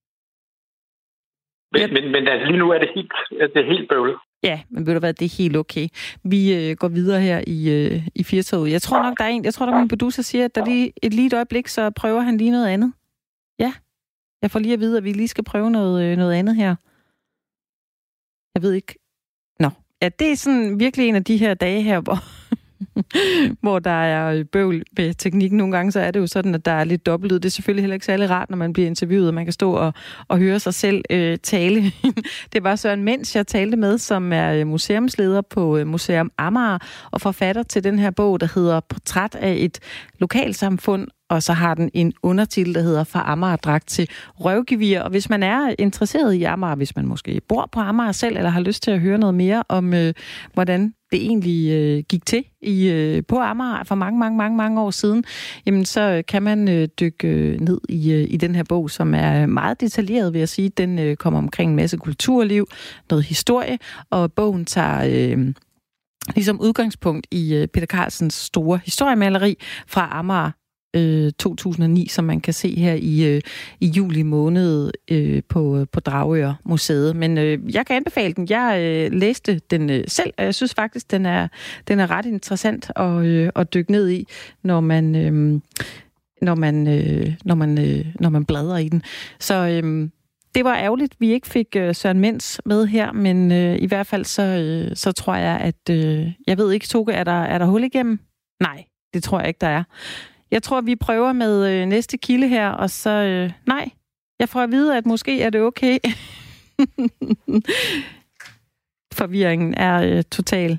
Men, ja. men, men altså, lige nu er det helt, det er helt bøvlet. Ja, men ved du hvad, det er helt okay. Vi øh, går videre her i, øh, i Firtoget. Jeg tror nok, der er en, jeg tror nok, min producer siger, at der lige et lige et øjeblik, så prøver han lige noget andet. Ja, jeg får lige at vide, at vi lige skal prøve noget, øh, noget andet her. Jeg ved ikke. Nå, ja, det er sådan virkelig en af de her dage her, hvor, hvor der er bøvl med teknikken. Nogle gange så er det jo sådan, at der er lidt dobbeltlyd. Det er selvfølgelig heller ikke særlig rart, når man bliver interviewet, og man kan stå og, og høre sig selv øh, tale. Det var Søren Mens, jeg talte med, som er museumsleder på Museum Amager, og forfatter til den her bog, der hedder Portræt af et lokalsamfund, og så har den en undertitel, der hedder Fra Amagerdragt til Røvgevir. Og hvis man er interesseret i Amager, hvis man måske bor på Amager selv, eller har lyst til at høre noget mere om, øh, hvordan det egentlig øh, gik til i, øh, på Amager for mange, mange, mange, mange år siden, jamen så kan man øh, dykke øh, ned i, øh, i den her bog, som er meget detaljeret, vil jeg sige. Den øh, kommer omkring en masse kulturliv, noget historie, og bogen tager øh, ligesom udgangspunkt i øh, Peter Carlsens store historiemaleri fra Amager to tusind og ni, som man kan se her i, øh, i juli måned øh, på, på Dragør Museet. Men øh, jeg kan anbefale den. Jeg øh, læste den øh, selv, og jeg synes faktisk, den er, den er ret interessant at, øh, at dykke ned i, når man, øh, når man, øh, når man, øh, når man bladrer i den. Så øh, det var ærgerligt, vi ikke fik øh, Søren Mens med her, men øh, i hvert fald så, øh, så tror jeg, at øh, jeg ved ikke, Toge, er der, er der hul igennem? Nej, det tror jeg ikke, der er. Jeg tror, vi prøver med øh, næste kilde her, og så... Øh, nej, jeg får at vide, at måske er det okay. Forvirringen er øh, total.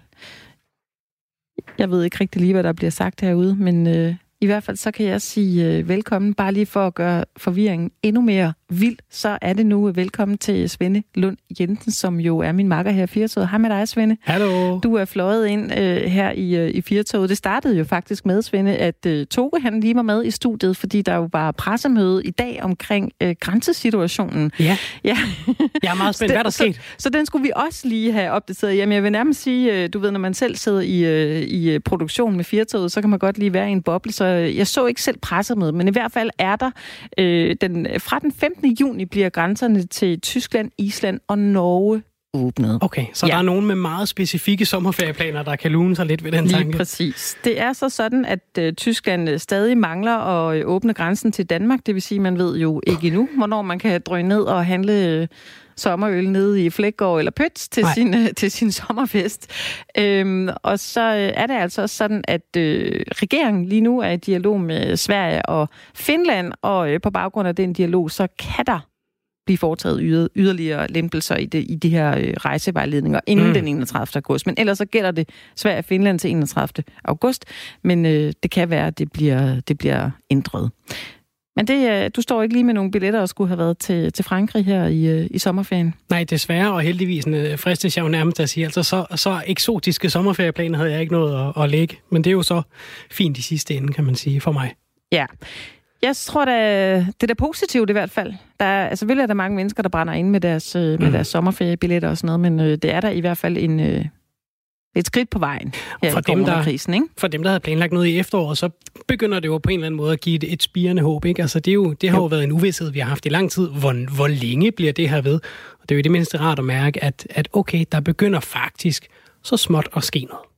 Jeg ved ikke rigtig lige, hvad der bliver sagt herude, men øh, i hvert fald så kan jeg sige øh, velkommen. Bare lige for at gøre forvirringen endnu mere vild, så er det nu velkommen til Svende Lund Jensen, som jo er min makker her i Firtoget. Hej med dig, Svende. Hallo. Du er fløjet ind øh, her i, øh, i Firtoget. Det startede jo faktisk med, Svende, at øh, Toge han lige var med i studiet, fordi der jo var pressemøde i dag omkring øh, grænsesituationen. Ja. ja. Jeg er meget spændt, hvad der så, skete. Så, så den skulle vi også lige have opdateret. Jamen, jeg vil nærmest sige, øh, du ved, når man selv sidder i, øh, i produktion med Firtoget, så kan man godt lige være i en boble, så jeg så ikke selv pressemødet, men i hvert fald er der øh, den, fra den femtende juni bliver grænserne til Tyskland, Island og Norge åbnet. Okay, så ja. Der er nogen med meget specifikke sommerferieplaner, der kan lune sig lidt ved den Lige tanke. præcis. Det er så sådan, at øh, Tyskland stadig mangler at øh, åbne grænsen til Danmark. Det vil sige, man ved jo ikke endnu, hvornår man kan drøne ned og handle øh, sommerøl nede i Flækgaard eller Pøts til sin, øh, til sin sommerfest. Øhm, og så øh, er det altså også sådan, at øh, regeringen lige nu er i dialog med Sverige og Finland, og øh, på baggrund af den dialog, så kan der blive foretaget yder, yderligere lempelser i, det, i de her øh, rejsevejledninger inden mm. den enogtredivte august. Men ellers så gælder det Sverige og Finland til enogtredivte august, men øh, det kan være, at det bliver, det bliver ændret. Men det, øh, du står ikke lige med nogle billetter og skulle have været til, til Frankrig her i, øh, i sommerferien? Nej, desværre, og heldigvis øh, fristes jeg jo nærmest at sige, altså så, så eksotiske sommerferieplaner havde jeg ikke nået at, at lægge, men det er jo så fint i sidste ende, kan man sige, for mig. Ja. Jeg tror da, det er da positivt i hvert fald. Der er, altså, selvfølgelig er der mange mennesker, der brænder ind med deres, øh, med mm. deres sommerferiebilletter og sådan noget, men øh, det er der i hvert fald en, øh, et skridt på vejen her for i dem, coronakrisen, ikke? For dem, der havde planlagt noget i efteråret, så begynder det jo på en eller anden måde at give et, et spirende håb, ikke? Altså, det, er jo, det har jo. jo været en uvished, vi har haft i lang tid. Hvor, hvor længe bliver det her ved? Og det er jo i det mindste rart at mærke, at, at okay, der begynder faktisk så småt at ske noget.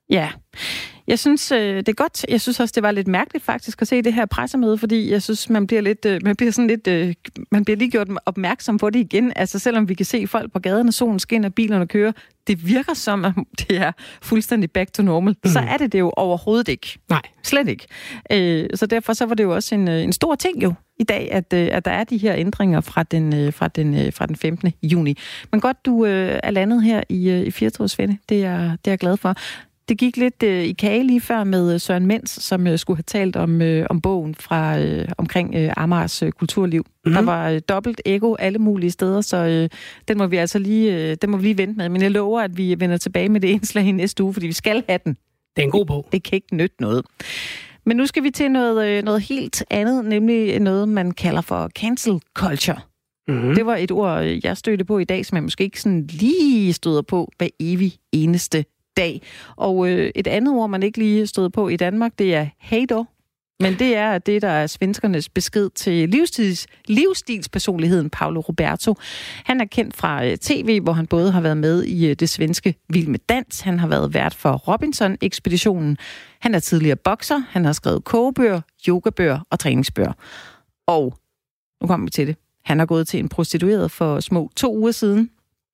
Ja, jeg synes, det er godt. Jeg synes også, det var lidt mærkeligt faktisk at se det her pressemøde, fordi jeg synes, man bliver lidt, man bliver sådan lidt, man bliver lige gjort opmærksom på det igen. Altså selvom vi kan se folk på gaderne, solen skinner, bilerne kører, det virker som, at det er fuldstændig back to normal. Mm. Så er det det jo overhovedet ikke. Nej. Slet ikke. Så derfor så var det jo også en, en stor ting jo i dag, at, at der er de her ændringer fra den, fra den, fra den femtende juni. Men godt, du er landet her i, i Firtoget, Svende. Det er, det er jeg glad for. Det gik lidt øh, i kage lige før med Søren Mens, som øh, skulle have talt om, øh, om bogen fra øh, omkring øh, Amagers øh, kulturliv. Mm-hmm. Der var øh, dobbelt ego alle mulige steder, så øh, den må vi altså lige, øh, den må vi lige vente med. Men jeg lover, at vi vender tilbage med det indslag i næste uge, fordi vi skal have den. Det er en god bog. Det, det kan ikke nytte noget. Men nu skal vi til noget, øh, noget helt andet, nemlig noget, man kalder for cancel culture. Mm-hmm. Det var et ord, jeg stødte på i dag, som jeg måske ikke sådan lige støder på hver evig eneste dag. Og øh, et andet ord, man ikke lige stod på i Danmark, det er hater. Men det er det, der er svenskernes besked til livsstils, livsstilspersonligheden Paolo Roberto. Han er kendt fra øh, tv, hvor han både har været med i øh, det svenske Vild med Dans. Han har været vært for Robinson-ekspeditionen. Han er tidligere bokser. Han har skrevet kogebøger, yogabøger og træningsbøger. Og nu kommer vi til det. Han har gået til en prostitueret for små to uger siden.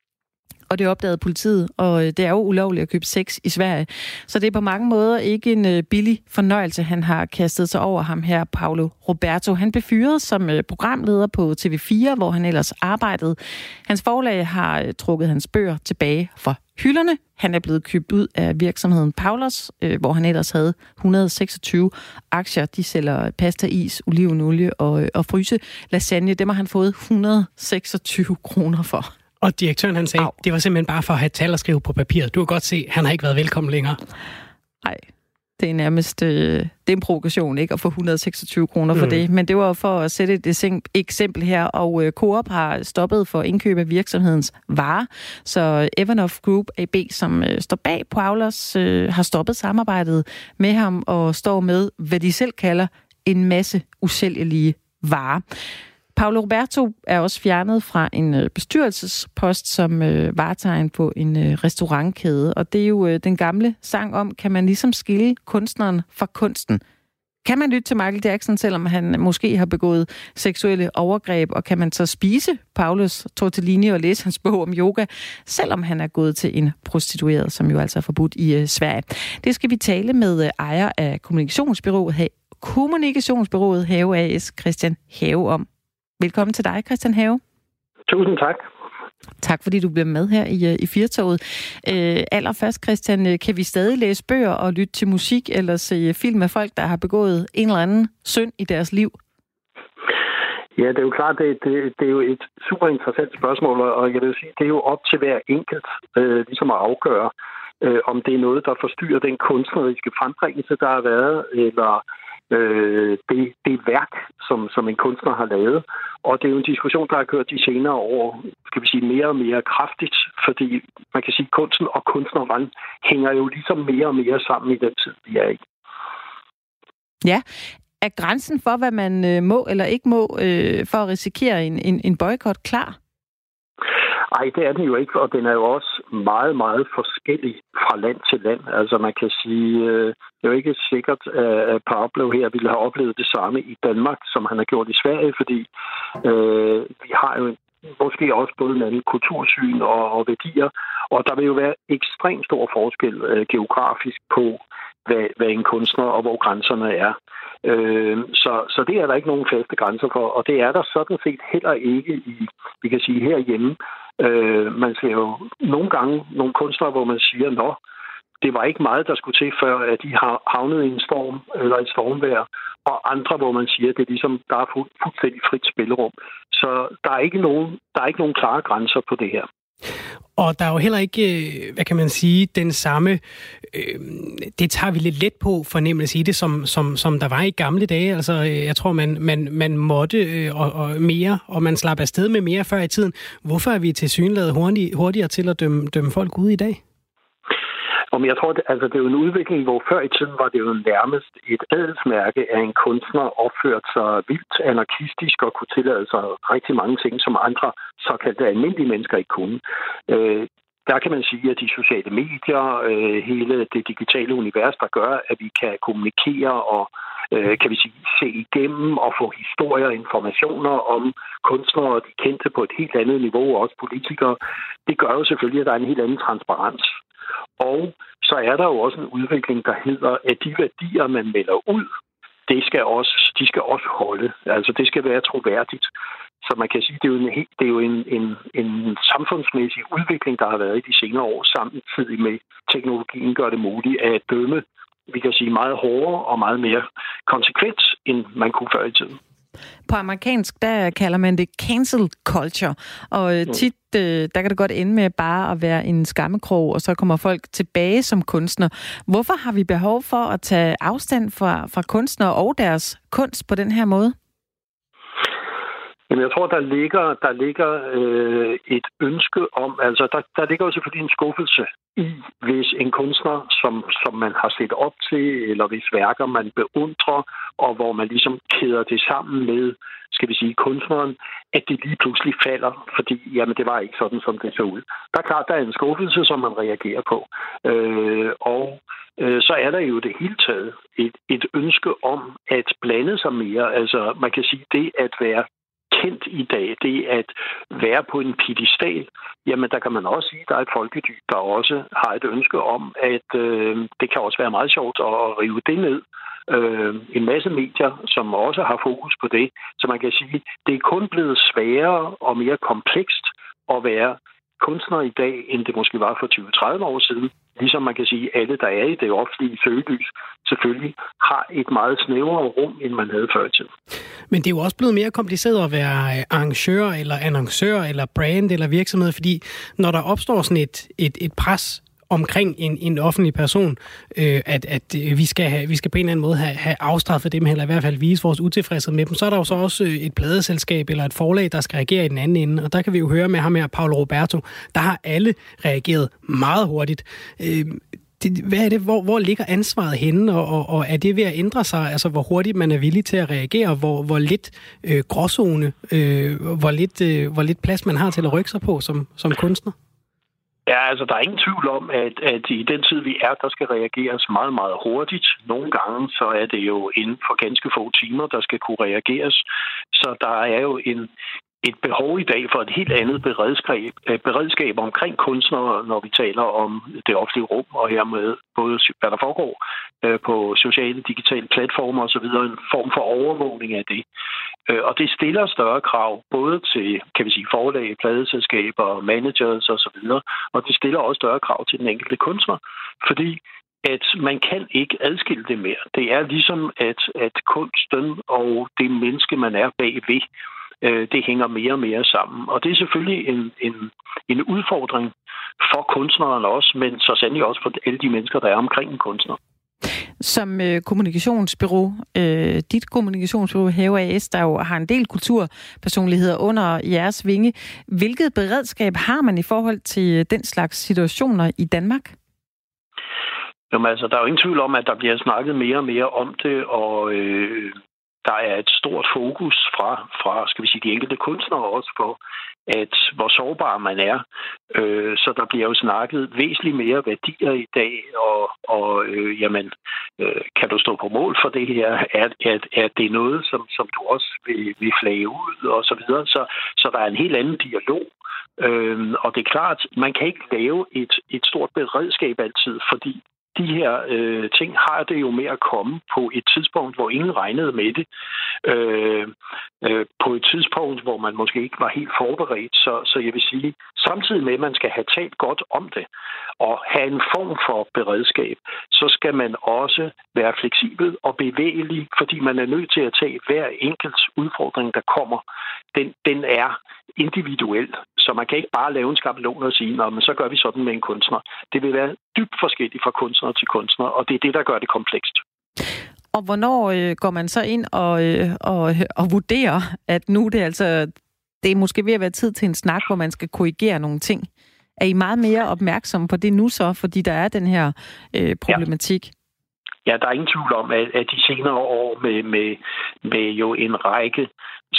Og det opdagede politiet, og det er jo ulovligt at købe sex i Sverige. Så det er på mange måder ikke en billig fornøjelse, han har kastet sig over ham her, Paolo Roberto. Han blev fyret som programleder på T V fire, hvor han ellers arbejdede. Hans forlag har trukket hans bøger tilbage fra hylderne. Han er blevet købt ud af virksomheden Paulos, hvor han ellers havde et hundrede og seksogtyve aktier. De sælger pasta, is, olivenolie og, og fryse lasagne. Dem har han fået et hundrede og seksogtyve kroner for. Og direktøren, han sagde, Au. det var simpelthen bare for at have tal at skrive på papiret. Du kan godt se, han har ikke været velkommen længere. Nej, det er nærmest øh, det er en provokation, ikke? At få et hundrede og seksogtyve kroner for mm. det. Men det var for at sætte et eksempel her, og øh, Coop har stoppet for indkøb af virksomhedens varer. Så Evanoff Group A B, som øh, står bag Paulos, øh, har stoppet samarbejdet med ham og står med, hvad de selv kalder, en masse usælgelige varer. Paolo Roberto er også fjernet fra en bestyrelsespost som øh, vartegn på en øh, restaurantkæde. Og det er jo øh, den gamle sang om, kan man ligesom skille kunstneren fra kunsten? Kan man lytte til Michael Jackson, selvom han måske har begået seksuelle overgreb? Og kan man så spise Paulos tortellini og læse hans bog om yoga, selvom han er gået til en prostitueret, som jo altså er forbudt i øh, Sverige? Det skal vi tale med øh, ejer af kommunikationsbyrået, kommunikationsbyrået Have A S, Christian Have, om. Velkommen til dig, Christian Have. Tusind tak. Tak, fordi du bliver med her i, i Firtoget. Øh, allerførst, Christian, kan vi stadig læse bøger og lytte til musik eller se film af folk, der har begået en eller anden synd i deres liv? Ja, det er jo klart, det, det, det er jo et super interessant spørgsmål, og jeg vil sige, det er jo op til hver enkelt øh, ligesom at afgøre, øh, om det er noget, der forstyrrer den kunstneriske frembringelse, der har været, eller Øh, det, det værk, som, som en kunstner har lavet. Og det er jo en diskussion, der har kørt de senere år, skal vi sige, mere og mere kraftigt, fordi man kan sige, at kunsten og kunstneren hænger jo ligesom mere og mere sammen i den tid, vi er i. Ja. Er grænsen for, hvad man øh, må eller ikke må, øh, for at risikere en, en, en boykot klar? Ej, det er den jo ikke, og den er jo også meget, meget forskellig fra land til land. Altså man kan sige, øh, det er jo ikke sikkert, at Pablo her ville have oplevet det samme i Danmark, som han har gjort i Sverige, fordi øh, vi har jo måske også både en anden kultursyn og, og værdier, og der vil jo være ekstremt stor forskel øh, geografisk på, hvad, hvad en kunstner og hvor grænserne er. Øh, så, så det er der ikke nogen faste grænser for, og det er der sådan set heller ikke i, vi kan sige, herhjemme. Øh, man ser jo nogle gange nogle kunstnere, hvor man siger, nå, det var ikke meget, der skulle til, før at de har havnet i en storm eller et stormvejr, og andre, hvor man siger, at det er ligesom, der er fu- fuldstændig frit spillerum. Så der er ikke nogen, der er ikke nogen klare grænser på det her. Og der er jo heller ikke, hvad kan man sige, den samme, øh, det tager vi lidt let på, fornemmelse i det, som, som, som der var i gamle dage. Altså, jeg tror, man, man, man måtte øh, og, og mere, og man slap afsted med mere før i tiden. Hvorfor er vi tilsyneladende hurtig, hurtigere til at dømme, dømme folk ude i dag? Om jeg tror, det, altså, det er jo en udvikling, hvor før i tiden var det jo nærmest et adelsmærke, at en kunstner opførte sig vildt anarkistisk og kunne tillade sig rigtig mange ting, som andre såkaldte almindelige mennesker ikke kunne. Øh, der kan man sige, at de sociale medier, øh, hele det digitale univers, der gør, at vi kan kommunikere og øh, kan vi sige, se igennem og få historier og informationer om kunstnere og de kendte på et helt andet niveau, og også politikere. Det gør jo selvfølgelig, at der er en helt anden transparens. Og så er der jo også en udvikling, der hedder, at de værdier, man melder ud, det skal også, de skal også holde. Altså, det skal være troværdigt. Så man kan sige, det er jo en, det er jo en, en, en samfundsmæssig udvikling, der har været i de senere år, samtidig med teknologien gør det muligt at dømme, vi kan sige, meget hårdere og meget mere konsekvent, end man kunne før i tiden. På amerikansk, der kalder man det cancel culture, og tit, der kan det godt ende med bare at være en skammekrog, og så kommer folk tilbage som kunstner. Hvorfor har vi behov for at tage afstand fra, fra kunstnere og deres kunst på den her måde? Jamen, jeg tror, der ligger, der ligger øh, et ønske om, altså der, der ligger jo selvfølgelig en skuffelse i, hvis en kunstner, som, som man har set op til, eller hvis værker man beundrer, og hvor man ligesom kæder det sammen med, skal vi sige, kunstneren, at det lige pludselig falder, fordi jamen, det var ikke sådan, som det så ud. Der er klart, der er en skuffelse, som man reagerer på. Øh, og øh, så er der jo det hele taget et, et ønske om at blande sig mere. Altså, man kan sige, det at være kendt i dag, det at være på en piedestal, jamen der kan man også sige, at der er et folkedyb, der også har et ønske om, at øh, det kan også være meget sjovt at rive det ned. Øh, en masse medier, som også har fokus på det, så man kan sige, det er kun blevet sværere og mere komplekst at være kunstner i dag, end det måske var for tyve til tredive år siden. Ligesom man kan sige, at alle, der er i det offentlige søgelys, selvfølgelig har et meget snævrere rum, end man havde før i tiden. Men det er jo også blevet mere kompliceret at være arrangør, eller annoncør, eller brand, eller virksomhed, fordi når der opstår sådan et, et, et pres omkring en, en offentlig person, øh, at, at vi, skal have, vi skal på en eller anden måde have, have afstraffet dem, eller i hvert fald vise vores utilfredshed med dem, så er der jo så også et pladeselskab eller et forlag, der skal reagere i den anden ende. Og der kan vi jo høre med ham her, Paolo Roberto, der har alle reageret meget hurtigt. Øh, det, hvad er det? Hvor, hvor ligger ansvaret henne, og, og, og er det ved at ændre sig? Altså, hvor hurtigt man er villig til at reagere, hvor, hvor lidt øh, gråzone, øh, hvor, lidt, øh, hvor lidt plads man har til at rykke sig på som, som kunstner? Ja, altså der er ingen tvivl om, at, at i den tid, vi er, der skal reageres meget, meget hurtigt. Nogle gange så er det jo inden for ganske få timer, der skal kunne reageres. Så der er jo en, et behov i dag for et helt andet beredskab, beredskab omkring kunstnere, når vi taler om det offentlige rum, og hermed både hvad der foregår på sociale, digitale platformer osv., en form for overvågning af det. Og det stiller større krav både til, kan vi sige, forlag, pladeselskaber, managers osv., og det stiller også større krav til den enkelte kunstner, fordi at man kan ikke adskille det mere. Det er ligesom, at, at kunsten og det menneske, man er bagved, det hænger mere og mere sammen. Og det er selvfølgelig en, en, en udfordring for kunstneren også, men så sandelig også for alle de mennesker, der er omkring en kunstner. Som øh, kommunikationsbureau, øh, dit kommunikationsbureau Have A S, der jo har en del kulturpersonligheder under jeres vinge. Hvilket beredskab har man i forhold til den slags situationer i Danmark? Jamen altså, der er jo ingen tvivl om, at der bliver snakket mere og mere om det, og øh, der er et stort fokus fra, fra, skal vi sige, de enkelte kunstnere også på, at hvor sårbar man er. Øh, så der bliver jo snakket væsentligt mere værdier i dag, og, og øh, jamen, øh, kan du stå på mål for det her? Er, er, er det noget, som, som du også vil, vil flage ud, og så videre? Så, så der er en helt anden dialog. Øh, og det er klart, man kan ikke lave et, et stort beredskab altid, fordi de her øh, ting har det jo med at komme på et tidspunkt, hvor ingen regnede med det. Øh, øh, på et tidspunkt, hvor man måske ikke var helt forberedt. Så, så jeg vil sige, samtidig med, at man skal have talt godt om det, og have en form for beredskab, så skal man også være fleksibel og bevægelig, fordi man er nødt til at tage hver enkelt udfordring, der kommer. Den, den er individuel, så man kan ikke bare lave en skabelon og sige, men så gør vi sådan med en kunstner. Det vil være dybt forskelligt fra kunstner til kunstner, og det er det, der gør det komplekst. Og hvornår øh, går man så ind og, øh, og, og vurderer, at nu det er altså, det er måske ved at være tid til en snak, hvor man skal korrigere nogle ting? Er I meget mere opmærksomme på det nu så, fordi der er den her øh, problematik? Ja. Ja, der er ingen tvivl om, at, at de senere år med, med, med jo en række, skal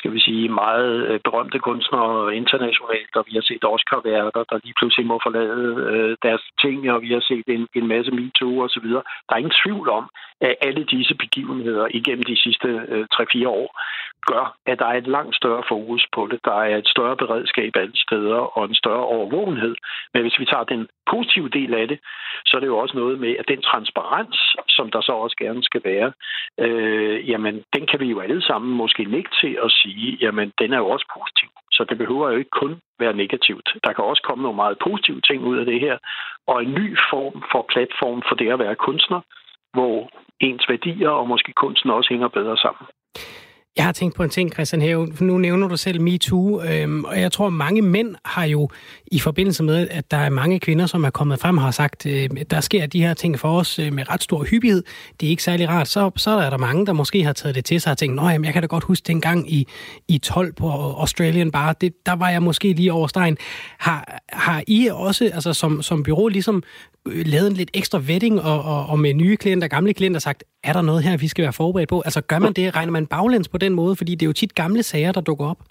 skal vi sige, meget berømte kunstnere internationalt, og vi har set Oscar-værker, der lige pludselig må forlade øh, deres ting, og vi har set en, en masse MeToo og så videre. Der er ingen tvivl om, at alle disse begivenheder igennem de sidste øh, tre fire år gør, at der er et langt større fokus på det. Der er et større beredskab alle steder og en større overvågenhed. Men hvis vi tager den positive del af det, så er det jo også noget med, at den transparens, som der så også gerne skal være, øh, jamen, den kan vi jo alle sammen måske nikke til at sige, jamen, den er jo også positiv. Så det behøver jo ikke kun være negativt. Der kan også komme nogle meget positive ting ud af det her, og en ny form for platform for det at være kunstner, hvor ens værdier og måske kunsten også hænger bedre sammen. Jeg har tænkt på en ting, Christian Have. Nu nævner du selv MeToo, øhm, og jeg tror, mange mænd har jo i forbindelse med, at der er mange kvinder, som er kommet frem og har sagt, øh, der sker de her ting for os øh, med ret stor hyppighed. Det er ikke særlig rart. Så, så er der mange, der måske har taget det til sig og tænkt, nå jamen, jeg kan da godt huske dengang i, i tolv på Australian Bar. Det, der var jeg måske lige over stregen. Har, har I også, altså som, som bureau, ligesom lavet en lidt ekstra vetting og, og, og med nye klienter, gamle klienter sagt, er der noget her, vi skal være forberedt på? Altså gør man det, regner man baglæns på den måde? Fordi det er jo tit gamle sager, der dukker op.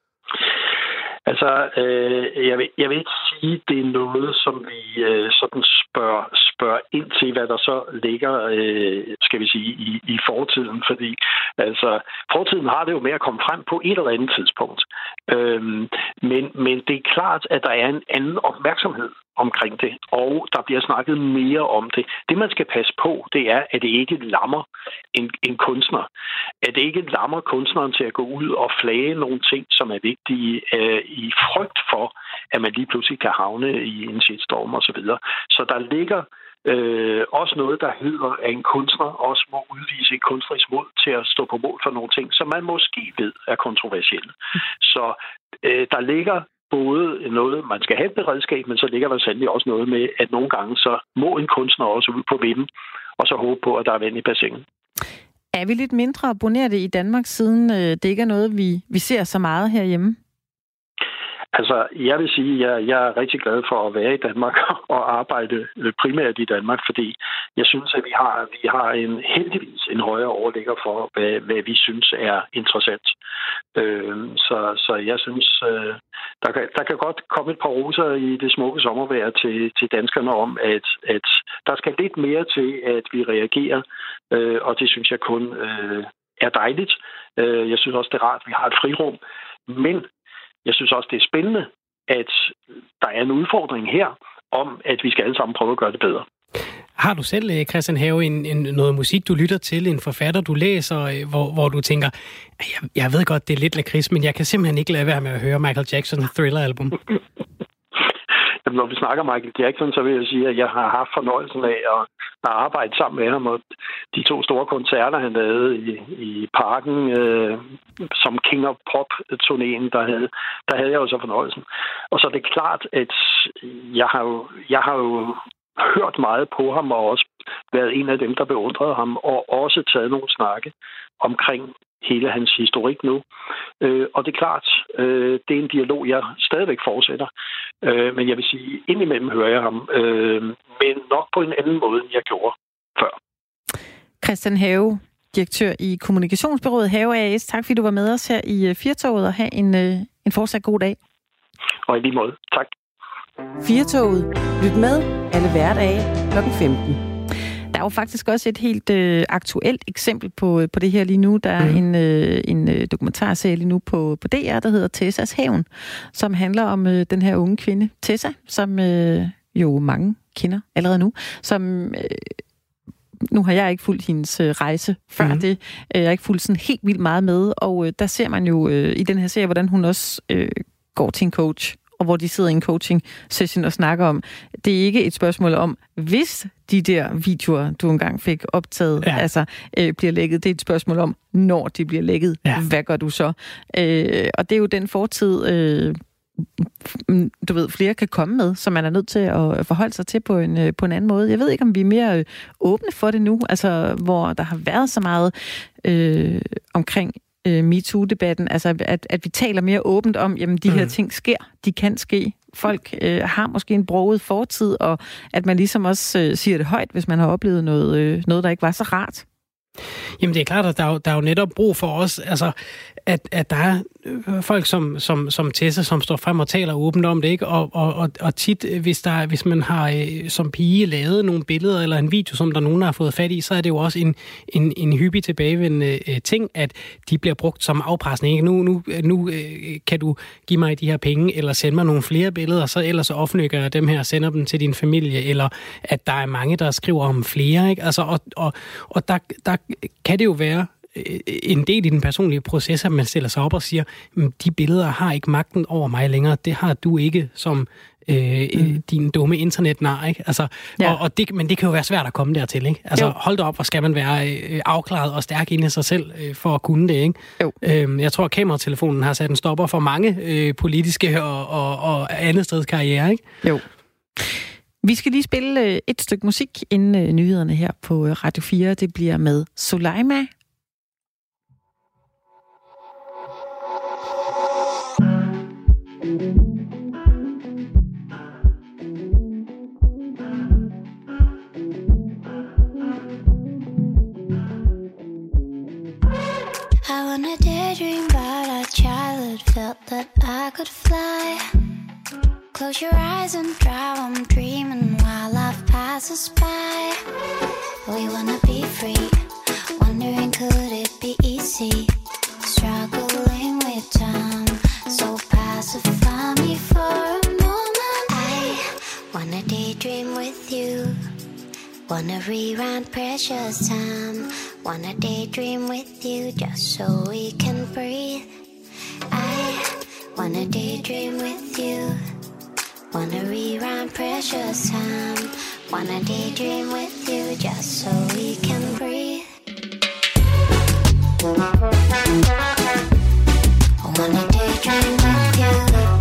Altså, øh, jeg, vil, jeg vil ikke sige, det er noget, som vi øh, sådan spørger, spørger ind til, hvad der så ligger, øh, skal vi sige, i, i fortiden. Fordi altså, fortiden har det jo med at komme frem på et eller andet tidspunkt. Øh, men, men det er klart, at der er en anden opmærksomhed omkring det, og der bliver snakket mere om det. Det, man skal passe på, det er, at det ikke lammer en, en kunstner. At det ikke lammer kunstneren til at gå ud og flage nogle ting, som er vigtige øh, i frygt for, at man lige pludselig kan havne i en shitstorm osv. Så, så der ligger øh, også noget, der hedder, at en kunstner også må udvise et kunstnerisk mod til at stå på mål for nogle ting, som man måske ved er kontroversielle. Så øh, der ligger både noget, man skal have et beredskab, men så ligger der sandelig også noget med, at nogle gange så må en kunstner også ud på vinden, og så håbe på, at der er vand i bassinet. Er vi lidt mindre abonneret i Danmark, siden det ikke er noget, vi, vi ser så meget herhjemme? Altså, jeg vil sige, at jeg, jeg er rigtig glad for at være i Danmark og arbejde primært i Danmark, fordi jeg synes, at vi har, vi har en, heldigvis en højere overligger for, hvad, hvad vi synes er interessant. Øh, så, så jeg synes, øh, der, kan, der kan godt komme et par roser i det smukke sommervejr til, til danskerne om, at, at der skal lidt mere til, at vi reagerer, øh, og det synes jeg kun øh, er dejligt. Øh, jeg synes også, det er rart, at vi har et frirum, men jeg synes også, det er spændende, at der er en udfordring her om, at vi skal alle sammen prøve at gøre det bedre. Har du selv, Christian Have, en, en, noget musik, du lytter til, en forfatter, du læser, hvor, hvor du tænker, jeg, jeg ved godt, det er lidt lakrids, men jeg kan simpelthen ikke lade være med at høre Michael Jacksons Thriller-album? Jamen, når vi snakker Michael Jackson, så vil jeg sige, at jeg har haft fornøjelsen af at, at arbejde sammen med ham, og de to store koncerter, han lavede i, i parken, øh, som King of Pop-turnéen, der havde, der havde jeg jo så fornøjelsen. Og så er det klart, at jeg har jo, jeg har jo hørt meget på ham, og også været en af dem, der beundrede ham, og også taget nogle snakke omkring hele hans historik nu. Øh, og det er klart, øh, det er en dialog, jeg stadigvæk fortsætter. Øh, men jeg vil sige, indimellem hører jeg ham, øh, men nok på en anden måde, end jeg gjorde før. Christian Have, direktør i Kommunikationsbureauet Have A S. Tak fordi du var med os her i Firtoget, og have en, en fortsat god dag. Og i lige måde. Tak. Firtoget. Lyt med alle hverdage klokken femten. Der er jo faktisk også et helt øh, aktuelt eksempel på, på det her lige nu. Der er mm. en, øh, en øh, dokumentarserie lige nu på, på D R, der hedder Tessas Hævn, som handler om øh, den her unge kvinde, Tessa, som øh, jo mange kender allerede nu, som... Øh, Nu har jeg ikke fulgt hendes øh, rejse før mm. det. Jeg har ikke fulgt sådan helt vildt meget med, og øh, der ser man jo øh, i den her serie, hvordan hun også øh, går til en coach, og hvor de sidder i en coaching-session og snakker om, det er ikke et spørgsmål om, hvis de der videoer, du engang fik optaget, ja. altså øh, bliver lækket. Det er et spørgsmål om, når de bliver lækket. Ja. Hvad gør du så? Øh, og det er jo den fortid... Øh, du ved, flere kan komme med, som man er nødt til at forholde sig til på en, på en anden måde. Jeg ved ikke, om vi er mere åbne for det nu, altså hvor der har været så meget øh, omkring øh, MeToo-debatten, altså at, at vi taler mere åbent om, jamen de her mm. ting sker, de kan ske. Folk øh, har måske en broget fortid, og at man ligesom også øh, siger det højt, hvis man har oplevet noget, øh, noget, der ikke var så rart. Jamen det er klart, at der er jo, der er jo netop brug for os, altså, at, at der er folk som, som, som Tessa, som står frem og taler åbent om det, ikke? Og, og, og, og tit, hvis, der, hvis man har øh, som pige lavet nogle billeder eller en video, som der nogen har fået fat i, så er det jo også en, en, en hyppig tilbagevendende øh, ting, at de bliver brugt som afpresning. Ikke? Nu, nu, nu øh, kan du give mig de her penge, eller sende mig nogle flere billeder, så ellers så offentliggør jeg dem her og sender dem til din familie, eller at der er mange, der skriver om flere. Ikke? Altså, og og, og der, der kan det jo være en del i den personlige proces, at man stiller sig op og siger, de billeder har ikke magten over mig længere. Det har du ikke som øh, mm. din dumme internetnar, ikke? Altså, ja. og, og det, men det kan jo være svært at komme dertil, ikke? Altså, jo. Hold da op, hvor skal man være øh, afklaret og stærk inde i sig selv øh, for at kunne det, ikke? Jo. Øhm, jeg tror, at kameratelefonen har sat en stopper for mange øh, politiske og, og, og andet steds karriere, ikke? Jo. Vi skal lige spille et stykke musik inden nyhederne her på Radio fire. Det bliver med Soleima. I wanna daydream about our childhood, felt that I could fly. Close your eyes and drive, I'm dreaming while life passes by. We wanna be free, wondering could it be easy? Struggling with time, so pacify me for a moment. I wanna daydream with you, wanna rewind precious time. Wanna daydream with you just so we can breathe. I wanna daydream with you, wanna rewind precious time. Wanna daydream with you just so we can breathe. I wanna daydream with you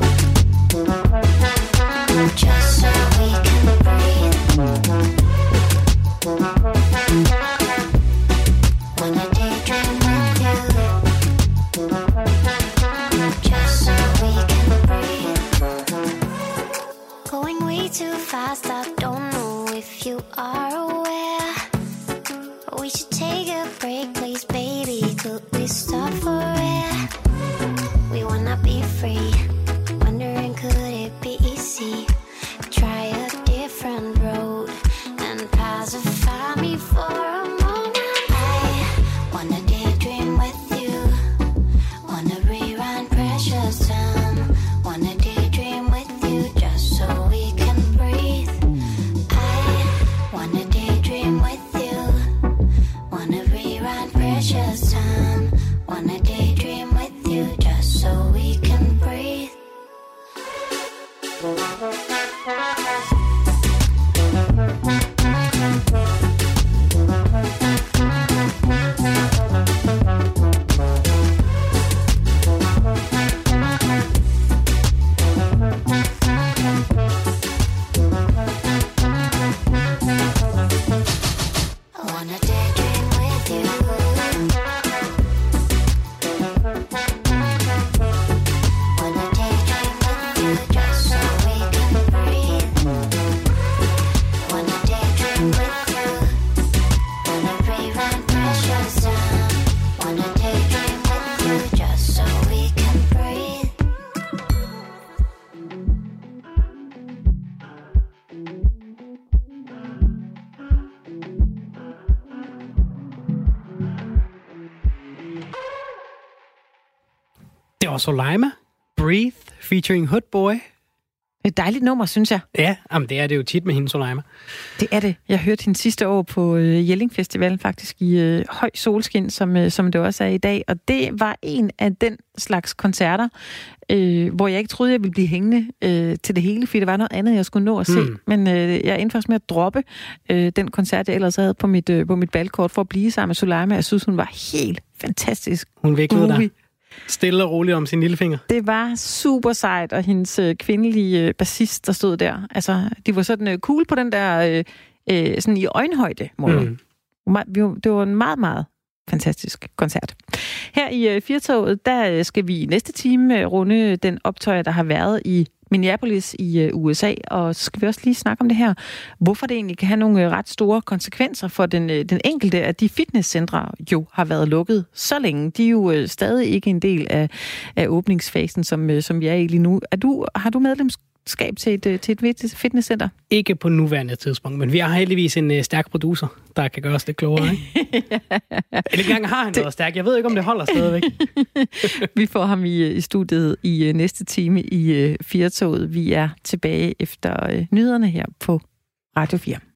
just so we can breathe. Wanna daydream with you just so we can breathe. Going way too fast, I don't know if you are aware. We should take a break, please, baby. Could we stop for air? We wanna be free, wondering could it be easy? Try a different road and pacify me for a moment. I wanna daydream with you, wanna rewind precious time. Wanna daydream with you just so we can breathe. I wanna daydream with you, wanna rewind precious time. Wanna daydream with you just so we can breathe. Det var Soleima, Breathe, featuring Hood Boy. Et dejligt nummer, synes jeg. Ja, jamen det er det jo tit med hende, Soleima. Det er det. Jeg hørte hende sidste år på øh, Jelling Festivalen, faktisk i øh, høj solskin, som, øh, som det også er i dag. Og det var en af den slags koncerter, øh, hvor jeg ikke troede, jeg ville blive hængende øh, til det hele, fordi det var noget andet, jeg skulle nå at se. Mm. Men øh, jeg endte faktisk med at droppe øh, den koncert, jeg ellers havde på mit, øh, på mit valgkort, for at blive sammen med Soleima. Jeg synes, hun var helt fantastisk. Hun væklede dig stille og roligt om sin lillefinger. Det var super sejt, og hendes øh, kvindelige øh, bassist, der stod der. Altså, de var sådan øh, cool på den der, øh, øh, sådan i øjenhøjde måde. Mm. Det var en meget, meget fantastisk koncert. Her i øh, Firtoget, der skal vi i næste time runde den optøjer, der har været i Minneapolis i U S A, og så skal vi også lige snakke om det her, hvorfor det egentlig kan have nogle ret store konsekvenser for den, den enkelte, at de fitnesscentre jo har været lukket så længe. De er jo stadig ikke en del af, af åbningsfasen, som, som vi er i lige nu. Er du, har du medlemskab til et, til et fitnesscenter? Ikke på nuværende tidspunkt, men vi har heldigvis en uh, stærk producer, der kan gøre os lidt klogere, ikke? Eller engang har han det... været stærk. Jeg ved ikke, om det holder stadigvæk. Vi får ham i, i studiet i uh, næste time i uh, Firtoget. Vi er tilbage efter uh, nyhederne her på Radio fire.